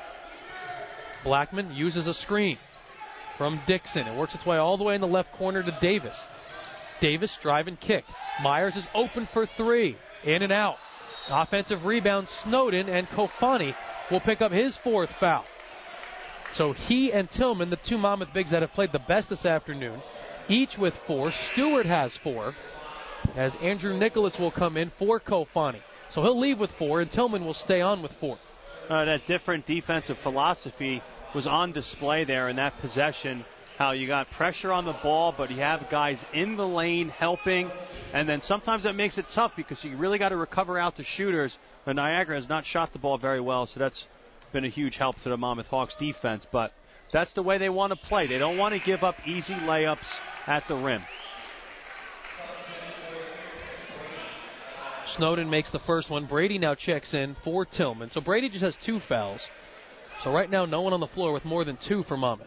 Blackman uses a screen from Dixon. It works its way all the way in the left corner to Davis. Davis drive and kick. Myers is open for three. In and out. Offensive rebound, Snowden, and Kofani will pick up his fourth foul. So he and Tillman, the two Monmouth bigs that have played the best this afternoon, each with four. Stewart has four, as Andrew Nicholas will come in for Kofani. So he'll leave with four, and Tillman will stay on with four. Uh, that different defensive philosophy was on display there in that possession. How you got pressure on the ball, but you have guys in the lane helping, and then sometimes that makes it tough because you really got to recover out the shooters. But Niagara has not shot the ball very well, so that's been a huge help to the Monmouth Hawks defense. But that's the way they want to play. They don't want to give up easy layups at the rim. Snowden makes the first one. Brady now checks in for Tillman. So Brady just has two fouls. So right now no one on the floor with more than two for Monmouth.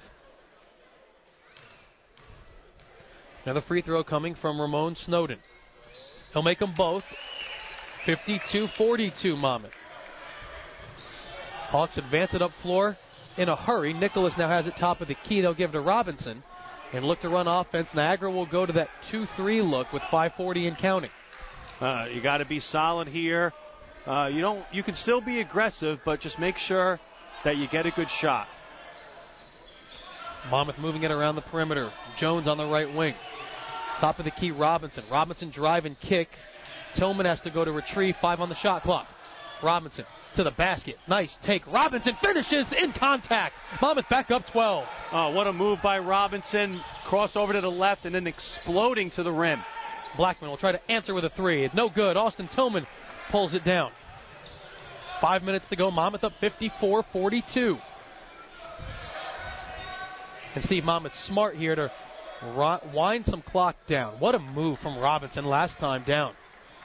Another free throw coming from Ramon Snowden. He'll make them both. fifty-two forty-two Monmouth. Hawks advance it up floor in a hurry. Nicholas now has it top of the key. They'll give it to Robinson and look to run offense. Niagara will go to that two three look with five forty and counting. Uh, you got to be solid here. Uh, you don't. You can still be aggressive, but just make sure that you get a good shot. Monmouth moving it around the perimeter. Jones on the right wing. Top of the key, Robinson. Robinson drive and kick. Tillman has to go to retrieve. Five on the shot clock. Robinson to the basket. Nice take. Robinson finishes in contact. Monmouth back up twelve. Oh, what a move by Robinson. Cross over to the left and then exploding to the rim. Blackman will try to answer with a three. It's no good. Austin Tillman pulls it down. Five minutes to go. Monmouth up fifty-four forty-two. And Steve Monmouth smart here to ro- wind some clock down. What a move from Robinson last time down.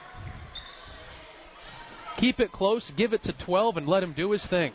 Keep it close, give it to twelve, and let him do his thing.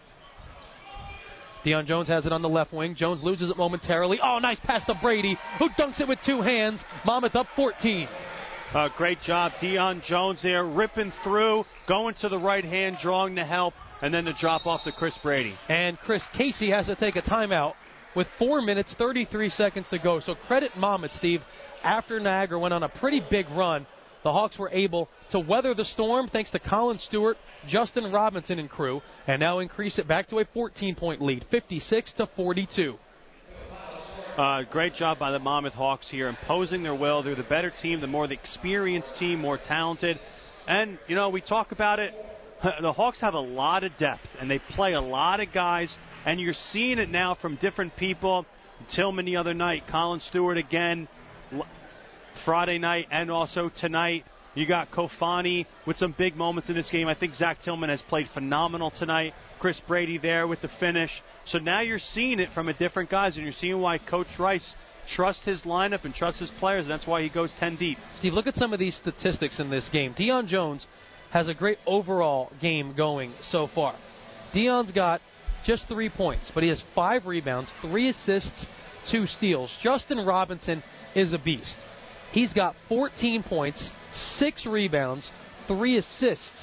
Deion Jones has it on the left wing. Jones loses it momentarily. Oh, nice pass to Brady, who dunks it with two hands. Monmouth up fourteen. Uh, great job, Deion Jones there, ripping through, going to the right hand, drawing the help, and then the drop off to Chris Brady. And Chris Casey has to take a timeout with four minutes, thirty-three seconds to go. So credit Monmouth, Steve. After Niagara went on a pretty big run, the Hawks were able to weather the storm thanks to Colin Stewart, Justin Robinson, and crew, and now increase it back to a fourteen-point lead, fifty-six to forty-two. Uh, great job by the Monmouth Hawks here, imposing their will. They're the better team, the more the experienced team, more talented. And, you know, we talk about it. The Hawks have a lot of depth, and they play a lot of guys, and you're seeing it now from different people. Tillman the other night, Colin Stewart again, Friday night, and also tonight. You got Kofani with some big moments in this game. I think Zach Tillman has played phenomenal tonight. Chris Brady there with the finish. So now you're seeing it from a different guys, and you're seeing why Coach Rice trusts his lineup and trusts his players, and that's why he goes ten deep. Steve, look at some of these statistics in this game. Deion Jones has a great overall game going so far. Deion's got just three points, but he has five rebounds, three assists, two steals. Justin Robinson is a beast. He's got fourteen points, six rebounds, three assists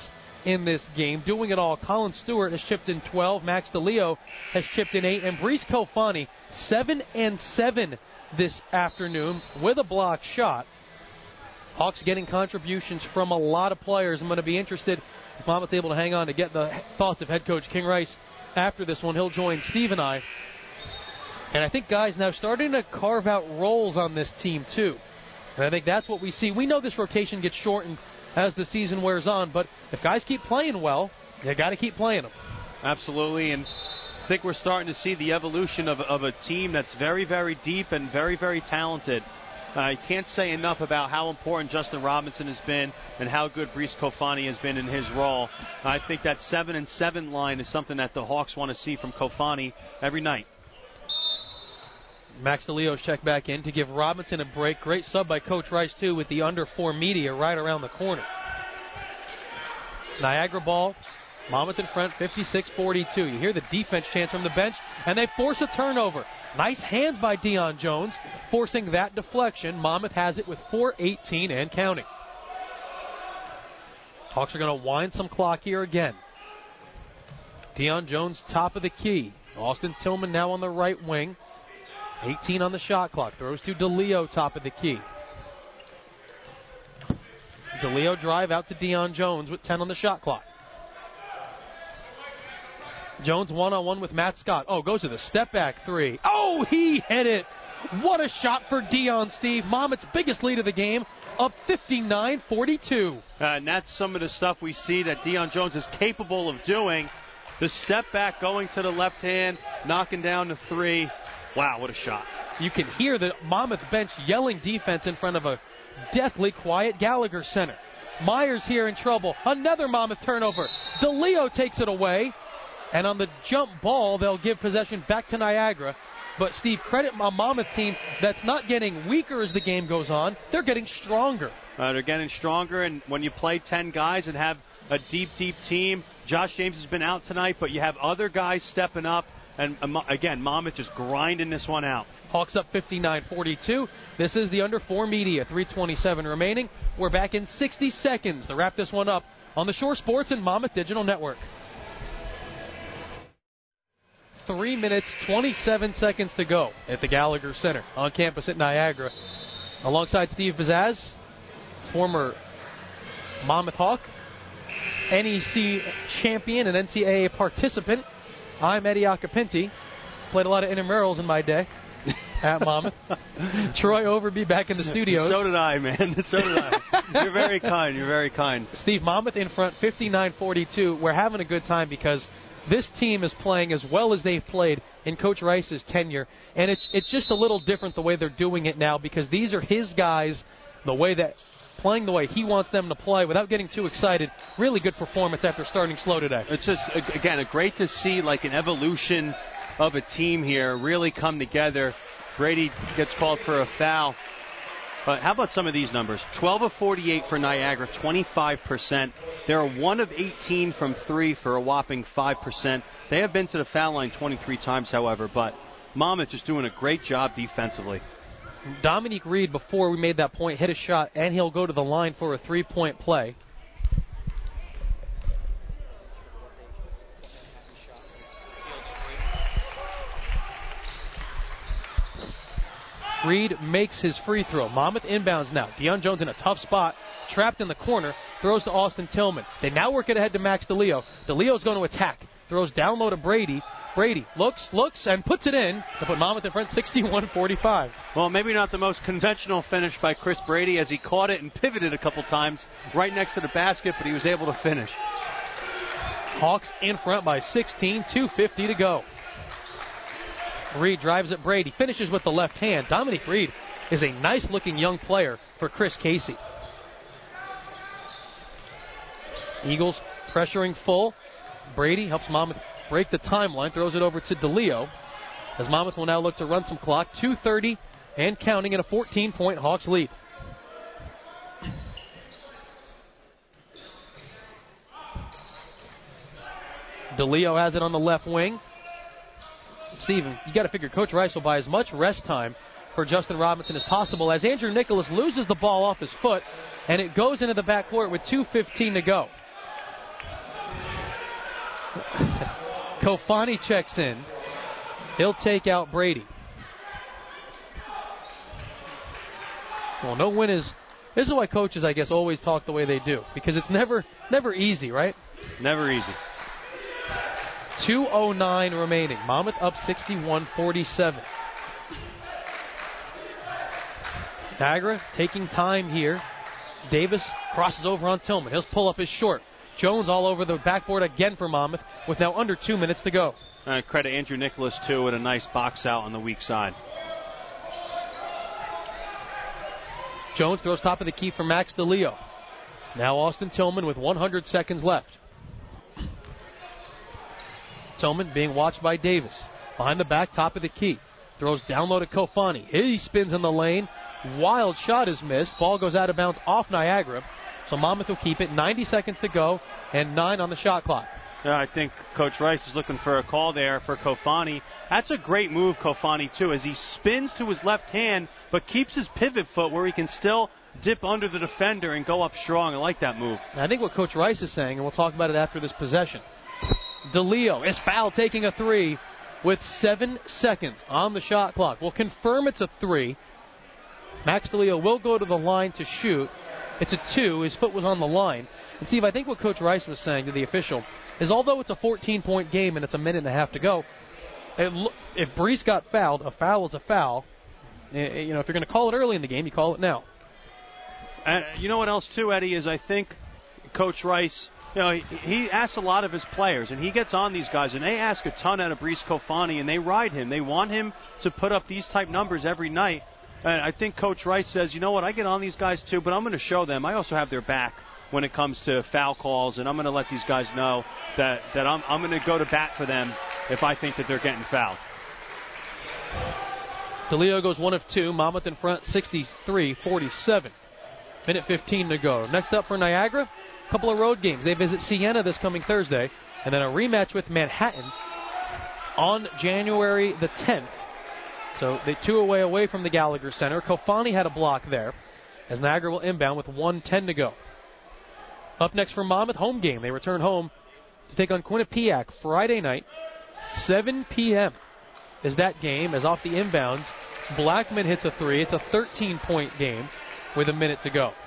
in this game, doing it all. Colin Stewart has chipped in twelve. Max DeLeo has chipped in eight. And Brees Kofani, seven and seven this afternoon with a block shot. Hawks getting contributions from a lot of players. I'm going to be interested if Monmouth's able to hang on to get the thoughts of head coach King Rice after this one. He'll join Steve and I. And I think guys now starting to carve out roles on this team too. And I think that's what we see. We know this rotation gets shortened as the season wears on, but if guys keep playing well, you got to keep playing them. Absolutely, and I think we're starting to see the evolution of, of a team that's very, very deep and very, very talented. I can't say enough about how important Justin Robinson has been and how good Brees Kofani has been in his role. I think that seven and seven line is something that the Hawks want to see from Kofani every night. Max DeLeo's checked back in to give Robinson a break. Great sub by Coach Rice, too, with the under four media right around the corner. Niagara ball. Monmouth in front, fifty-six forty-two. You hear the defense chants from the bench, and they force a turnover. Nice hands by Deion Jones, forcing that deflection. Monmouth has it with four eighteen and counting. Hawks are going to wind some clock here again. Deion Jones, top of the key. Austin Tillman now on the right wing. eighteen on the shot clock. Throws to DeLeo, top of the key. DeLeo drive out to Deion Jones with ten on the shot clock. Jones one-on-one with Matt Scott. Oh, goes to the step-back three. Oh, he hit it. What a shot for Deion, Steve. Monmouth's biggest lead of the game, up fifty-nine forty-two. Uh, and that's some of the stuff we see that Deion Jones is capable of doing. The step-back going to the left hand, knocking down the three. Wow, what a shot. You can hear the Monmouth bench yelling defense in front of a deathly quiet Gallagher Center. Myers here in trouble. Another Monmouth turnover. DeLeo takes it away. And on the jump ball, they'll give possession back to Niagara. But, Steve, credit my Monmouth team that's not getting weaker as the game goes on. They're getting stronger. Uh, they're getting stronger, and when you play ten guys and have a deep, deep team, Josh James has been out tonight, but you have other guys stepping up. And, um, again, Monmouth just grinding this one out. Hawks up fifty-nine forty-two. This is the under four media, three twenty-seven remaining. We're back in sixty seconds to wrap this one up on the Shore Sports and Monmouth Digital Network. Three minutes, twenty-seven seconds to go at the Gallagher Center on campus at Niagara. Alongside Steve Bazaz, former Monmouth Hawk, N E C champion and N C double A participant, I'm Eddie Acapinti. Played a lot of intramurals in my day at Monmouth. Troy Overby back in the studios. So did I, man. So did I. You're very kind. You're very kind. Steve, Monmouth in front, fifty-nine forty-two. We're having a good time because this team is playing as well as they've played in Coach Rice's tenure, and it's it's just a little different the way they're doing it now because these are his guys, the way that playing the way he wants them to play without getting too excited. Really good performance after starting slow today. It's just, again, great to see like an evolution of a team here really come together. Brady gets called for a foul. But how about some of these numbers? twelve of forty-eight for Niagara, twenty-five percent. They're one of eighteen from three for a whopping five percent. They have been to the foul line twenty-three times, however, but Monmouth just doing a great job defensively. Dominique Reed, before we made that point, hit a shot, and he'll go to the line for a three-point play. Reed makes his free throw. Monmouth inbounds now. Deion Jones in a tough spot, trapped in the corner, throws to Austin Tillman. They now work it ahead to Max DeLeo. DeLeo's going to attack. Throws down low to Brady. Brady looks, looks, and puts it in to put Monmouth in front sixty-one forty-five. Well, maybe not the most conventional finish by Chris Brady as he caught it and pivoted a couple times right next to the basket, but he was able to finish. Hawks in front by sixteen, two fifty to go. Reed drives at Brady, finishes with the left hand. Dominique Reed is a nice-looking young player for Chris Casey. Eagles pressuring full. Brady helps Monmouth break the timeline, throws it over to DeLeo, as Monmouth will now look to run some clock. two thirty and counting in a fourteen-point Hawks lead. DeLeo has it on the left wing. Steven, you got to figure Coach Rice will buy as much rest time for Justin Robinson as possible as Andrew Nicholas loses the ball off his foot, and it goes into the backcourt with two fifteen to go. Kofani checks in. He'll take out Brady. Well, no win is... This is why coaches, I guess, always talk the way they do. Because it's never never easy, right? Never easy. two oh nine remaining. Monmouth up sixty-one forty-seven. Niagara taking time here. Davis crosses over on Tillman. He'll pull up his short. Jones all over the backboard again for Monmouth with now under two minutes to go. Uh, credit Andrew Nicholas, too, with a nice box out on the weak side. Jones throws top of the key for Max DeLeo. Now Austin Tillman with one hundred seconds left. Tillman being watched by Davis. Behind the back, top of the key. Throws down low to Kofani. He spins in the lane. Wild shot is missed. Ball goes out of bounds off Niagara. So Monmouth will keep it. ninety seconds to go and nine on the shot clock. Yeah, I think Coach Rice is looking for a call there for Kofani. That's a great move, Kofani, too, as he spins to his left hand but keeps his pivot foot where he can still dip under the defender and go up strong. I like that move. I think what Coach Rice is saying, and we'll talk about it after this possession, DeLeo is fouled taking a three with seven seconds on the shot clock. We'll confirm it's a three. Max DeLeo will go to the line to shoot. It's a two. His foot was on the line. And Steve, I think what Coach Rice was saying to the official is although it's a fourteen-point game and it's a minute and a half to go, it, if Brees got fouled, a foul is a foul. You know, if you're going to call it early in the game, you call it now. Uh, you know what else, too, Eddie, is I think Coach Rice, you know, he, he asks a lot of his players, and he gets on these guys, and they ask a ton out of Brees Kofani, and they ride him. They want him to put up these type numbers every night. And I think Coach Rice says, you know what, I get on these guys, too, but I'm going to show them. I also have their back when it comes to foul calls, and I'm going to let these guys know that, that I'm, I'm going to go to bat for them if I think that they're getting fouled. DeLeo goes one of two. Monmouth in front, sixty-three forty-seven. Minute fifteen to go. Next up for Niagara, a couple of road games. They visit Siena this coming Thursday, and then a rematch with Manhattan on January the tenth. So they two away away from the Gallagher Center. Kofani had a block there, as Niagara will inbound with one ten to go. Up next for Monmouth, home game. They return home to take on Quinnipiac Friday night, seven p.m. is that game, as off the inbounds, Blackman hits a three. It's a thirteen-point game with a minute to go.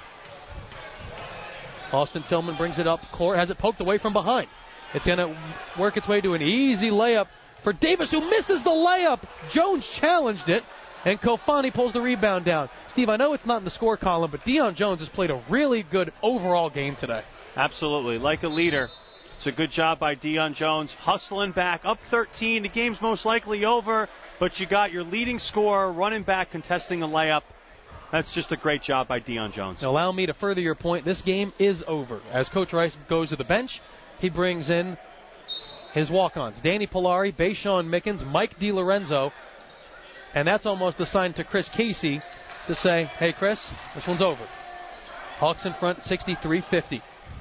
Austin Tillman brings it up court, has it poked away from behind. It's going to work its way to an easy layup for Davis, who misses the layup. Jones challenged it, and Kofani pulls the rebound down. Steve, I know it's not in the score column, but Deion Jones has played a really good overall game today. Absolutely. Like a leader. It's a good job by Deion Jones. Hustling back, up thirteen. The game's most likely over, but you got your leading scorer running back, contesting a layup. That's just a great job by Deion Jones. Now, allow me to further your point. This game is over. As Coach Rice goes to the bench, he brings in his walk-ons. Danny Polari, Bayshawn Mickens, Mike DiLorenzo, and that's almost a sign to Chris Casey to say, hey, Chris, this one's over. Hawks in front, sixty-three fifty.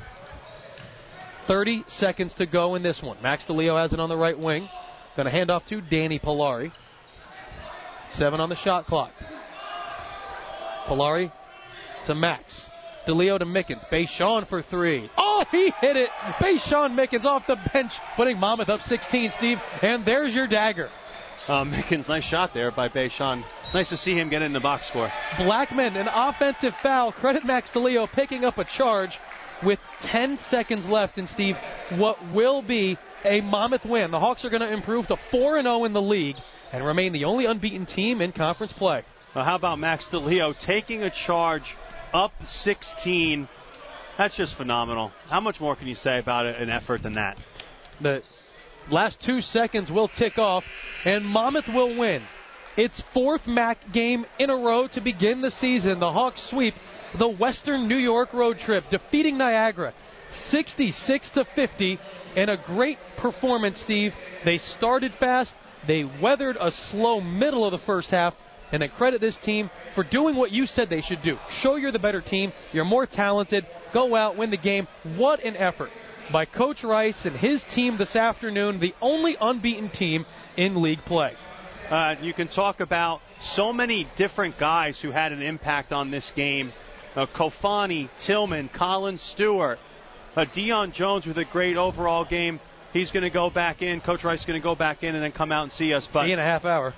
thirty seconds to go in this one. Max DeLeo has it on the right wing. Going to hand off to Danny Polari. Seven on the shot clock. Polari to Max. DeLeo to Mickens. Bayshawn for three. Oh, he hit it. Bayshawn Mickens off the bench, putting Monmouth up sixteen, Steve. And there's your dagger. Uh, Mickens, nice shot there by Bayshawn. Nice to see him get in the box score. Blackman, an offensive foul. Credit Max DeLeo picking up a charge with ten seconds left. And, Steve, what will be a Monmouth win. The Hawks are going to improve to four and oh in the league and remain the only unbeaten team in conference play. Well, how about Max DeLeo taking a charge up sixteen? That's just phenomenal. How much more can you say about an effort than that? The last two seconds will tick off, and Monmouth will win. Its fourth M A C game in a row to begin the season. The Hawks sweep the Western New York road trip, defeating Niagara sixty-six to fifty in a great performance, Steve. They started fast. They weathered a slow middle of the first half. And I credit this team for doing what you said they should do. Show you're the better team. You're more talented. Go out, win the game. What an effort by Coach Rice and his team this afternoon, the only unbeaten team in league play. Uh, you can talk about so many different guys who had an impact on this game. Uh, Kofani, Tillman, Colin Stewart, uh, Deion Jones with a great overall game. he's going to go back in. Coach Rice is going to go back in and then come out and see us. But see you in a half hour.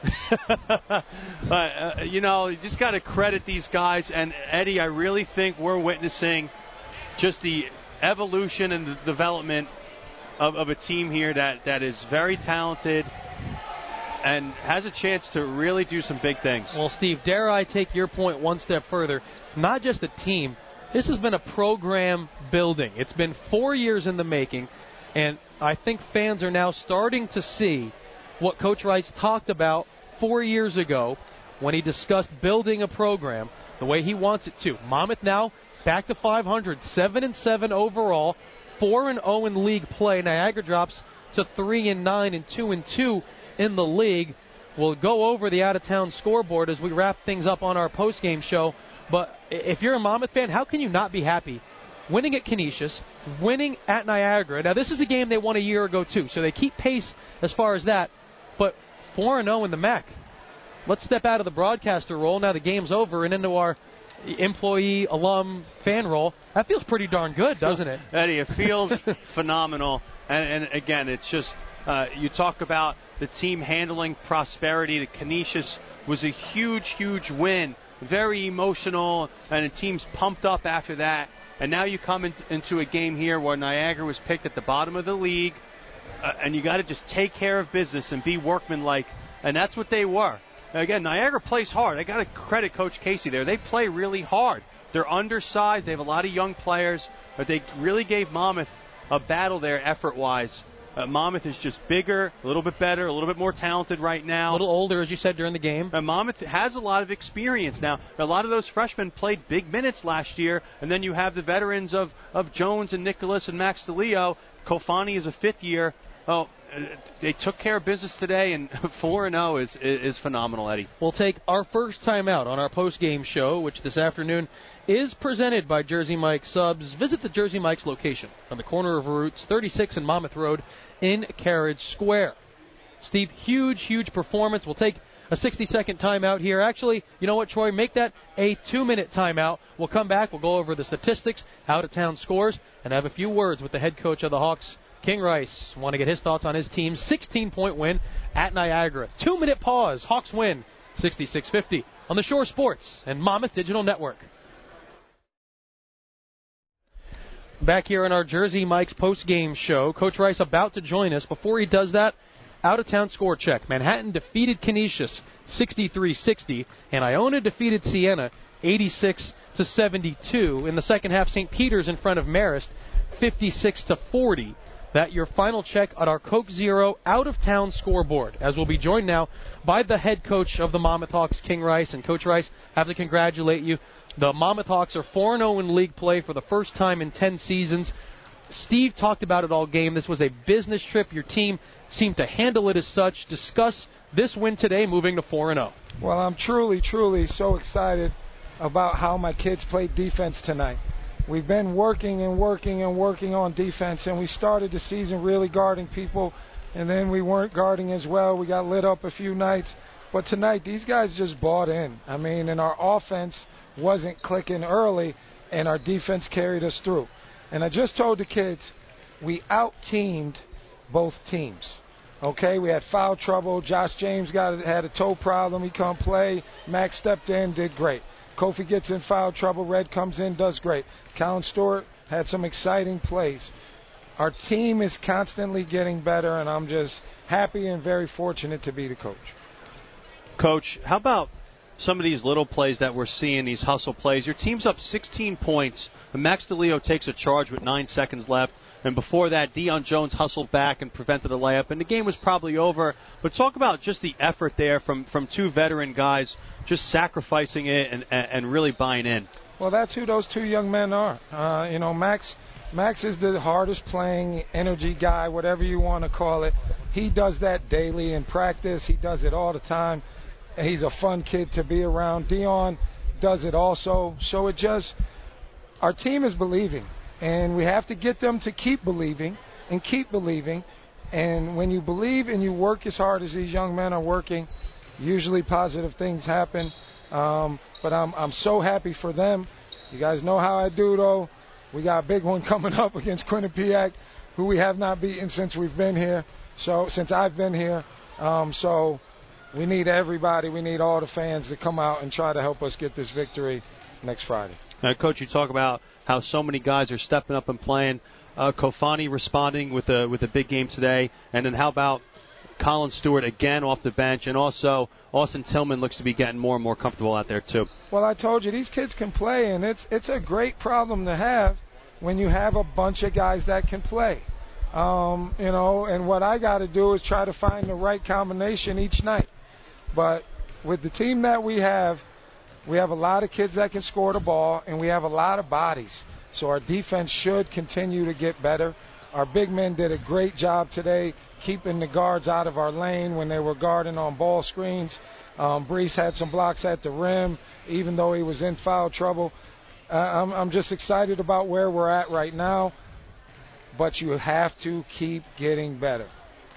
but, uh, you know, you just got to credit these guys. And, Eddie, I really think we're witnessing just the evolution and the development of, of a team here that, that is very talented and has a chance to really do some big things. Well, Steve, dare I take your point one step further? Not just a team. This has been a program building. It's been four years in the making, and I think fans are now starting to see what Coach Rice talked about four years ago when he discussed building a program the way he wants it to. Monmouth now back to five hundred, seven and seven overall, four and oh in league play. Niagara drops to three and nine and two and two in the league. We'll go over the out-of-town scoreboard as we wrap things up on our post-game show. But if you're a Monmouth fan, how can you not be happy? Winning at Canisius, winning at Niagara. Now, this is a game they won a year ago, too, so they keep pace as far as that. But four and oh in the M A C. Let's step out of the broadcaster role. Now the game's over and into our employee, alum, fan role. That feels pretty darn good, doesn't it? Eddie, it feels phenomenal. And, and, again, it's just, uh, you talk about the team handling prosperity. The Canisius was a huge, huge win. Very emotional, and the team's pumped up after that. And now you come in, into a game here where Niagara was picked at the bottom of the league, uh, and you got to just take care of business and be workmanlike, and that's what they were. Again, Niagara plays hard. I got to credit Coach Casey there. They play really hard. They're undersized. They have a lot of young players, but they really gave Monmouth a battle there effort-wise. Uh, Monmouth is just bigger, a little bit better, a little bit more talented right now. A little older, as you said during the game. And Monmouth has a lot of experience now. A lot of those freshmen played big minutes last year, and then you have the veterans of, of Jones and Nicholas and Max DeLeo. Kofani is a fifth year. Oh, they took care of business today, and four and oh is, is phenomenal, Eddie. We'll take our first time out on our post-game show, which this afternoon is presented by Jersey Mike's Subs. Visit the Jersey Mike's location on the corner of Routes thirty-six and Monmouth Road in Carriage Square. Steve, huge, huge performance. We'll take a sixty-second timeout here. Actually, you know what, Troy? Make that a two-minute timeout. We'll come back. We'll go over the statistics, out-of-town scores, and have a few words with the head coach of the Hawks, King Rice. Want to get his thoughts on his team's sixteen-point win at Niagara. Two-minute pause. Hawks win sixty-six fifty on the Shore Sports and Monmouth Digital Network. Back here in our Jersey Mike's post-game show, Coach Rice about to join us. Before he does that, out-of-town score check. Manhattan defeated Canisius sixty-three sixty, and Iona defeated Siena eighty-six to seventy-two. In the second half, Saint Peter's in front of Marist fifty-six to forty. That your final check at our Coke Zero out-of-town scoreboard, as we'll be joined now by the head coach of the Monmouth Hawks, King Rice. And Coach Rice, I have to congratulate you. The Monmouth Hawks are four and oh in league play for the first time in ten seasons. Steve talked about it all game. This was a business trip. Your team seemed to handle it as such. Discuss this win today, moving to four and oh. Well, I'm truly, truly so excited about how my kids played defense tonight. We've been working and working and working on defense, and we started the season really guarding people, and then we weren't guarding as well. We got lit up a few nights. But tonight, these guys just bought in. I mean, and our offense wasn't clicking early, and our defense carried us through. And I just told the kids, we out-teamed both teams. Okay, we had foul trouble. Josh James got had a toe problem. He couldn't play. Max stepped in, did great. Kofi gets in foul trouble. Red comes in, does great. Colin Stewart had some exciting plays. Our team is constantly getting better, and I'm just happy and very fortunate to be the coach. Coach, how about some of these little plays that we're seeing, these hustle plays? Your team's up sixteen points. Max DeLeo takes a charge with nine seconds left. And before that, Deion Jones hustled back and prevented a layup. And the game was probably over. But talk about just the effort there from, from two veteran guys just sacrificing it and, and really buying in. Well, that's who those two young men are. Uh, you know, Max Max is the hardest playing energy guy, whatever you want to call it. He does that daily in practice. He does it all the time. He's a fun kid to be around. Deion does it also. So it just, our team is believing. And we have to get them to keep believing and keep believing. And when you believe and you work as hard as these young men are working, usually positive things happen. Um, but I'm I'm so happy for them. You guys know how I do, though. We got a big one coming up against Quinnipiac. who we have not beaten since we've been here. So since I've been here, um, so we need everybody. We need all the fans to come out and try to help us get this victory next Friday. Now, Coach, you talk about how so many guys are stepping up and playing. Uh, Kofani responding with a with a big game today, and then how about Colin Stewart again off the bench, and also Austin Tillman looks to be getting more and more comfortable out there too. Well, I told you these kids can play, and it's it's a great problem to have when you have a bunch of guys that can play. Um, you know, and what I got to do is try to find the right combination each night. But with the team that we have, we have a lot of kids that can score the ball, and we have a lot of bodies. So our defense should continue to get better. Our big men did a great job today keeping the guards out of our lane when they were guarding on ball screens. Um, Brees had some blocks at the rim, even though he was in foul trouble. Uh, I'm, I'm just excited about where we're at right now. But you have to keep getting better,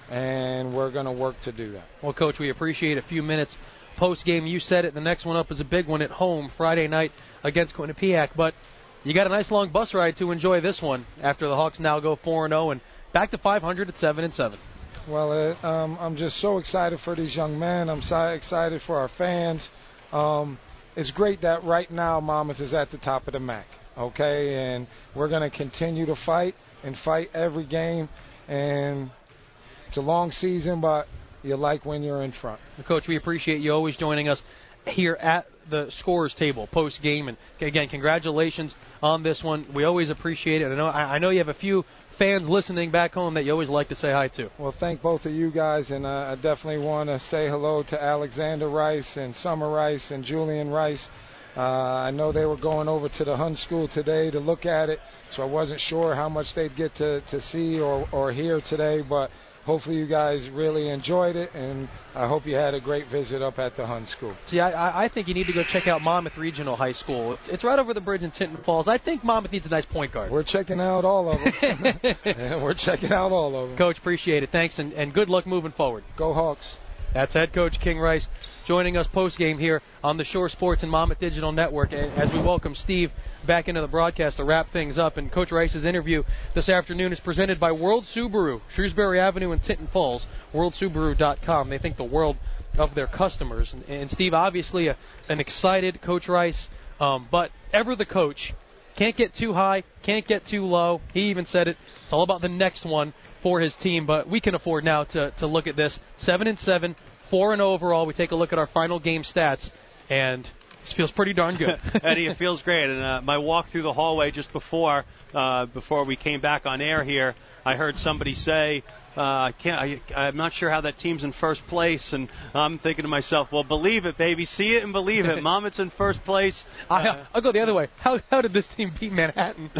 and we're going to work to do that. Well, Coach, we appreciate a few minutes post-game. You said it. The next one up is a big one at home Friday night against Quinnipiac. But you got a nice long bus ride to enjoy this one after the Hawks now go four and oh and back to five hundred at seven and seven. Well, uh, um, I'm just so excited for these young men. I'm so excited for our fans. Um, it's great that right now Monmouth is at the top of the M A C, okay? And we're going to continue to fight and fight every game. And it's a long season, but you like when you're in front. Coach, we appreciate you always joining us here at the scorers table post-game. And, again, congratulations on this one. We always appreciate it. I know, I know you have a few fans listening back home that you always like to say hi to. Well, thank both of you guys, and uh, I definitely want to say hello to Alexander Rice and Summer Rice and Julian Rice. Uh, I know they were going over to the Hun School today to look at it, so I wasn't sure how much they'd get to, to see or, or hear today, but hopefully you guys really enjoyed it, and I hope you had a great visit up at the Hun School. See, I, I think you need to go check out Monmouth Regional High School. It's, it's right over the bridge in Tinton Falls. I think Monmouth needs a nice point guard. We're checking out all of them. Yeah, we're checking out all of them. Coach, appreciate it. Thanks, and, and good luck moving forward. Go Hawks. That's head coach King Rice joining us post-game here on the Shore Sports and Monmouth Digital Network as we welcome Steve back into the broadcast to wrap things up. And Coach Rice's interview this afternoon is presented by World Subaru, Shrewsbury Avenue in Tinton Falls, world subaru dot com. They think the world of their customers. And, and Steve, obviously a, an excited Coach Rice, um, but ever the coach. Can't get too high, can't get too low. He even said it. It's all about the next one for his team, but we can afford now to, to look at this. Seven and seven, four and overall. We take a look at our final game stats, and this feels pretty darn good. Eddie, it feels great. And uh, my walk through the hallway just before uh, before we came back on air here, I heard somebody say, uh, I can't, I, I'm not sure how that team's in first place, and I'm thinking to myself, well, believe it, baby. See it and believe it. Monmouth's in first place. Uh, I, I'll go the other way. How how did this team beat Manhattan?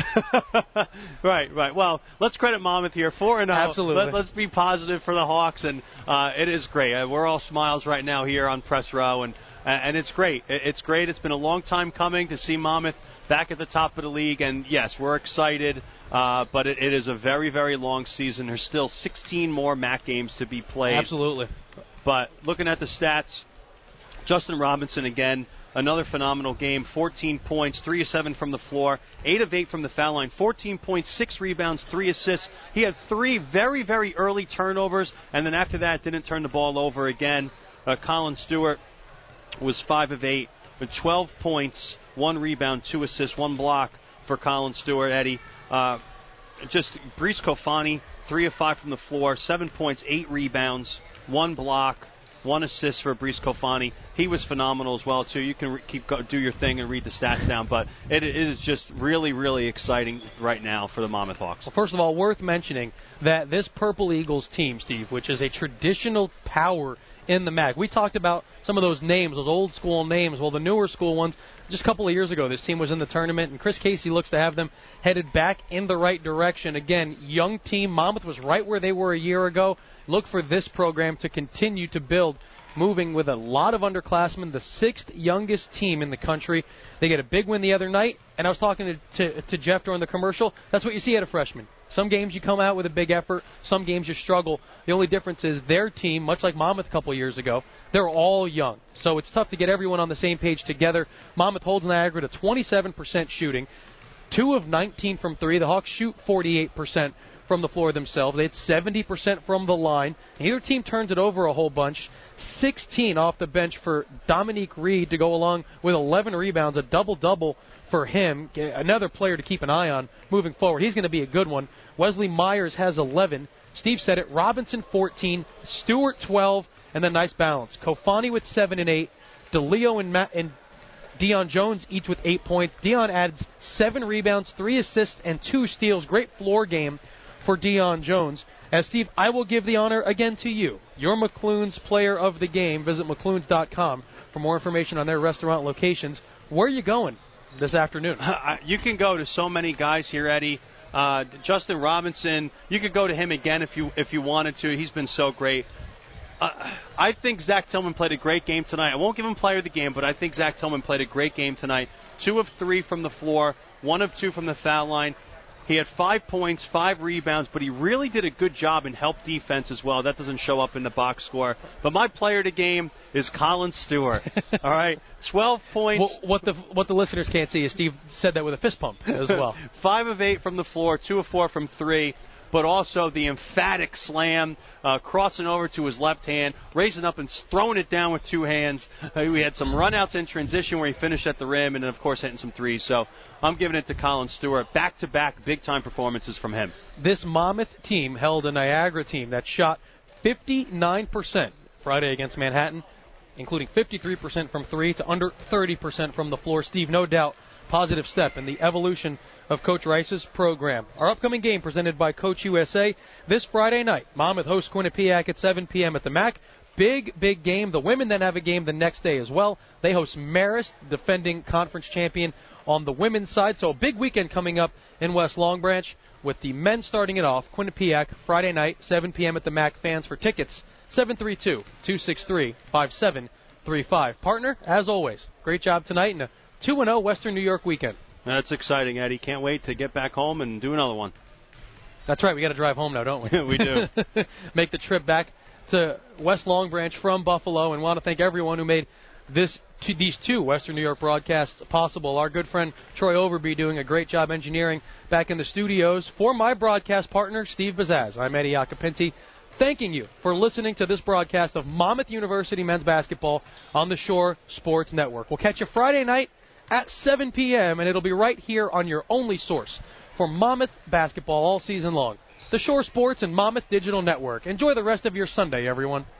right, right. Well, let's credit Monmouth here. four and oh. Absolutely. Let, let's be positive for the Hawks, and uh, it is great. Uh, we're all smiles right now here on Press Row, and and it's great. It's great. It's been a long time coming to see Monmouth back at the top of the league, and yes, we're excited, uh, but it, it is a very, very long season. There's still sixteen more M A C games to be played. Absolutely. But looking at the stats, Justin Robinson again, another phenomenal game, fourteen points, three of seven from the floor, eight of eight from the foul line, fourteen points, six rebounds, three assists. He had three very, very early turnovers, and then after that didn't turn the ball over again. Uh, Colin Stewart was five of eight with twelve points, one rebound, two assists, one block for Colin Stewart, Eddie. Uh, just Brees Kofani, three of five from the floor, seven points, eight rebounds, one block, one assist for Brees Kofani. He was phenomenal as well, too. You can re- keep go, do your thing and read the stats down, but it, it is just really, really exciting right now for the Monmouth Hawks. Well, first of all, worth mentioning that this Purple Eagles team, Steve, which is a traditional power in the M A C. We talked about some of those names, those old school names. Well, the newer school ones, just a couple of years ago, this team was in the tournament, and Chris Casey looks to have them headed back in the right direction. Again, young team. Monmouth was right where they were a year ago. Look for this program to continue to build, moving with a lot of underclassmen, the sixth youngest team in the country. They get a big win the other night, and I was talking to, to, to Jeff during the commercial. That's what you see at a freshman. Some games you come out with a big effort. Some games you struggle. The only difference is their team, much like Monmouth a couple of years ago, they're all young. So it's tough to get everyone on the same page together. Monmouth holds Niagara to twenty-seven percent shooting, two of nineteen from three. The Hawks shoot forty-eight percent from the floor themselves. They had seventy percent from the line. Neither team turns it over a whole bunch. sixteen off the bench for Dominique Reed to go along with eleven rebounds, a double-double for him. Another player to keep an eye on moving forward. He's going to be a good one. Wesley Myers has eleven. Steve said it. Robinson fourteen. Stewart twelve. And then nice balance. Kofani with seven and eight. DeLeo and, Matt and Deion Jones each with eight points. Deion adds seven rebounds, three assists, and two steals. Great floor game for Deion Jones. As Steve, I will give the honor again to you. You're McClune's player of the game. Visit McClunes dot com for more information on their restaurant locations. Where are you going this afternoon? You can go to so many guys here, Eddie. Uh, Justin Robinson, you could go to him again if you if you wanted to. He's been so great. Uh, I think Zach Tillman played a great game tonight. I won't give him player of the game, but I think Zach Tillman played a great game tonight. Two of three from the floor, one of two from the foul line. He had five points, five rebounds, but he really did a good job and helped defense as well. That doesn't show up in the box score. But my player of the game is Colin Stewart. All right, twelve points. Well, what the what the listeners can't see is Steve said that with a fist pump as well. Five of eight from the floor, two of four from three. But also the emphatic slam, uh, crossing over to his left hand, raising up and throwing it down with two hands. Uh, we had some runouts in transition where he finished at the rim, and then, of course, hitting some threes. So I'm giving it to Colin Stewart. Back-to-back big-time performances from him. This Monmouth team held a Niagara team that shot fifty-nine percent Friday against Manhattan, including fifty-three percent from three to under thirty percent from the floor. Steve, no doubt, positive step in the evolution of Coach Rice's program. Our upcoming game presented by Coach U S A this Friday night. Monmouth hosts Quinnipiac at seven p.m. at the M A C. Big, big game. The women then have a game the next day as well. They host Marist, defending conference champion on the women's side. So a big weekend coming up in West Long Branch with the men starting it off. Quinnipiac, Friday night, seven p.m. at the M A C. Fans for tickets, seven three two, two six three, five seven three five. Partner, as always, great job tonight and a two and oh Western New York weekend. That's exciting, Eddie. Can't wait to get back home and do another one. That's right. We got to drive home now, don't we? We do. Make the trip back to West Long Branch from Buffalo, and want to thank everyone who made this to these two Western New York broadcasts possible. Our good friend Troy Overby doing a great job engineering back in the studios. For my broadcast partner, Steve Bazaz, I'm Eddie Acapinti, thanking you for listening to this broadcast of Monmouth University men's basketball on the Shore Sports Network. We'll catch you Friday night at seven p.m., and it'll be right here on your only source for Monmouth basketball all season long. The Shore Sports and Monmouth Digital Network. Enjoy the rest of your Sunday, everyone.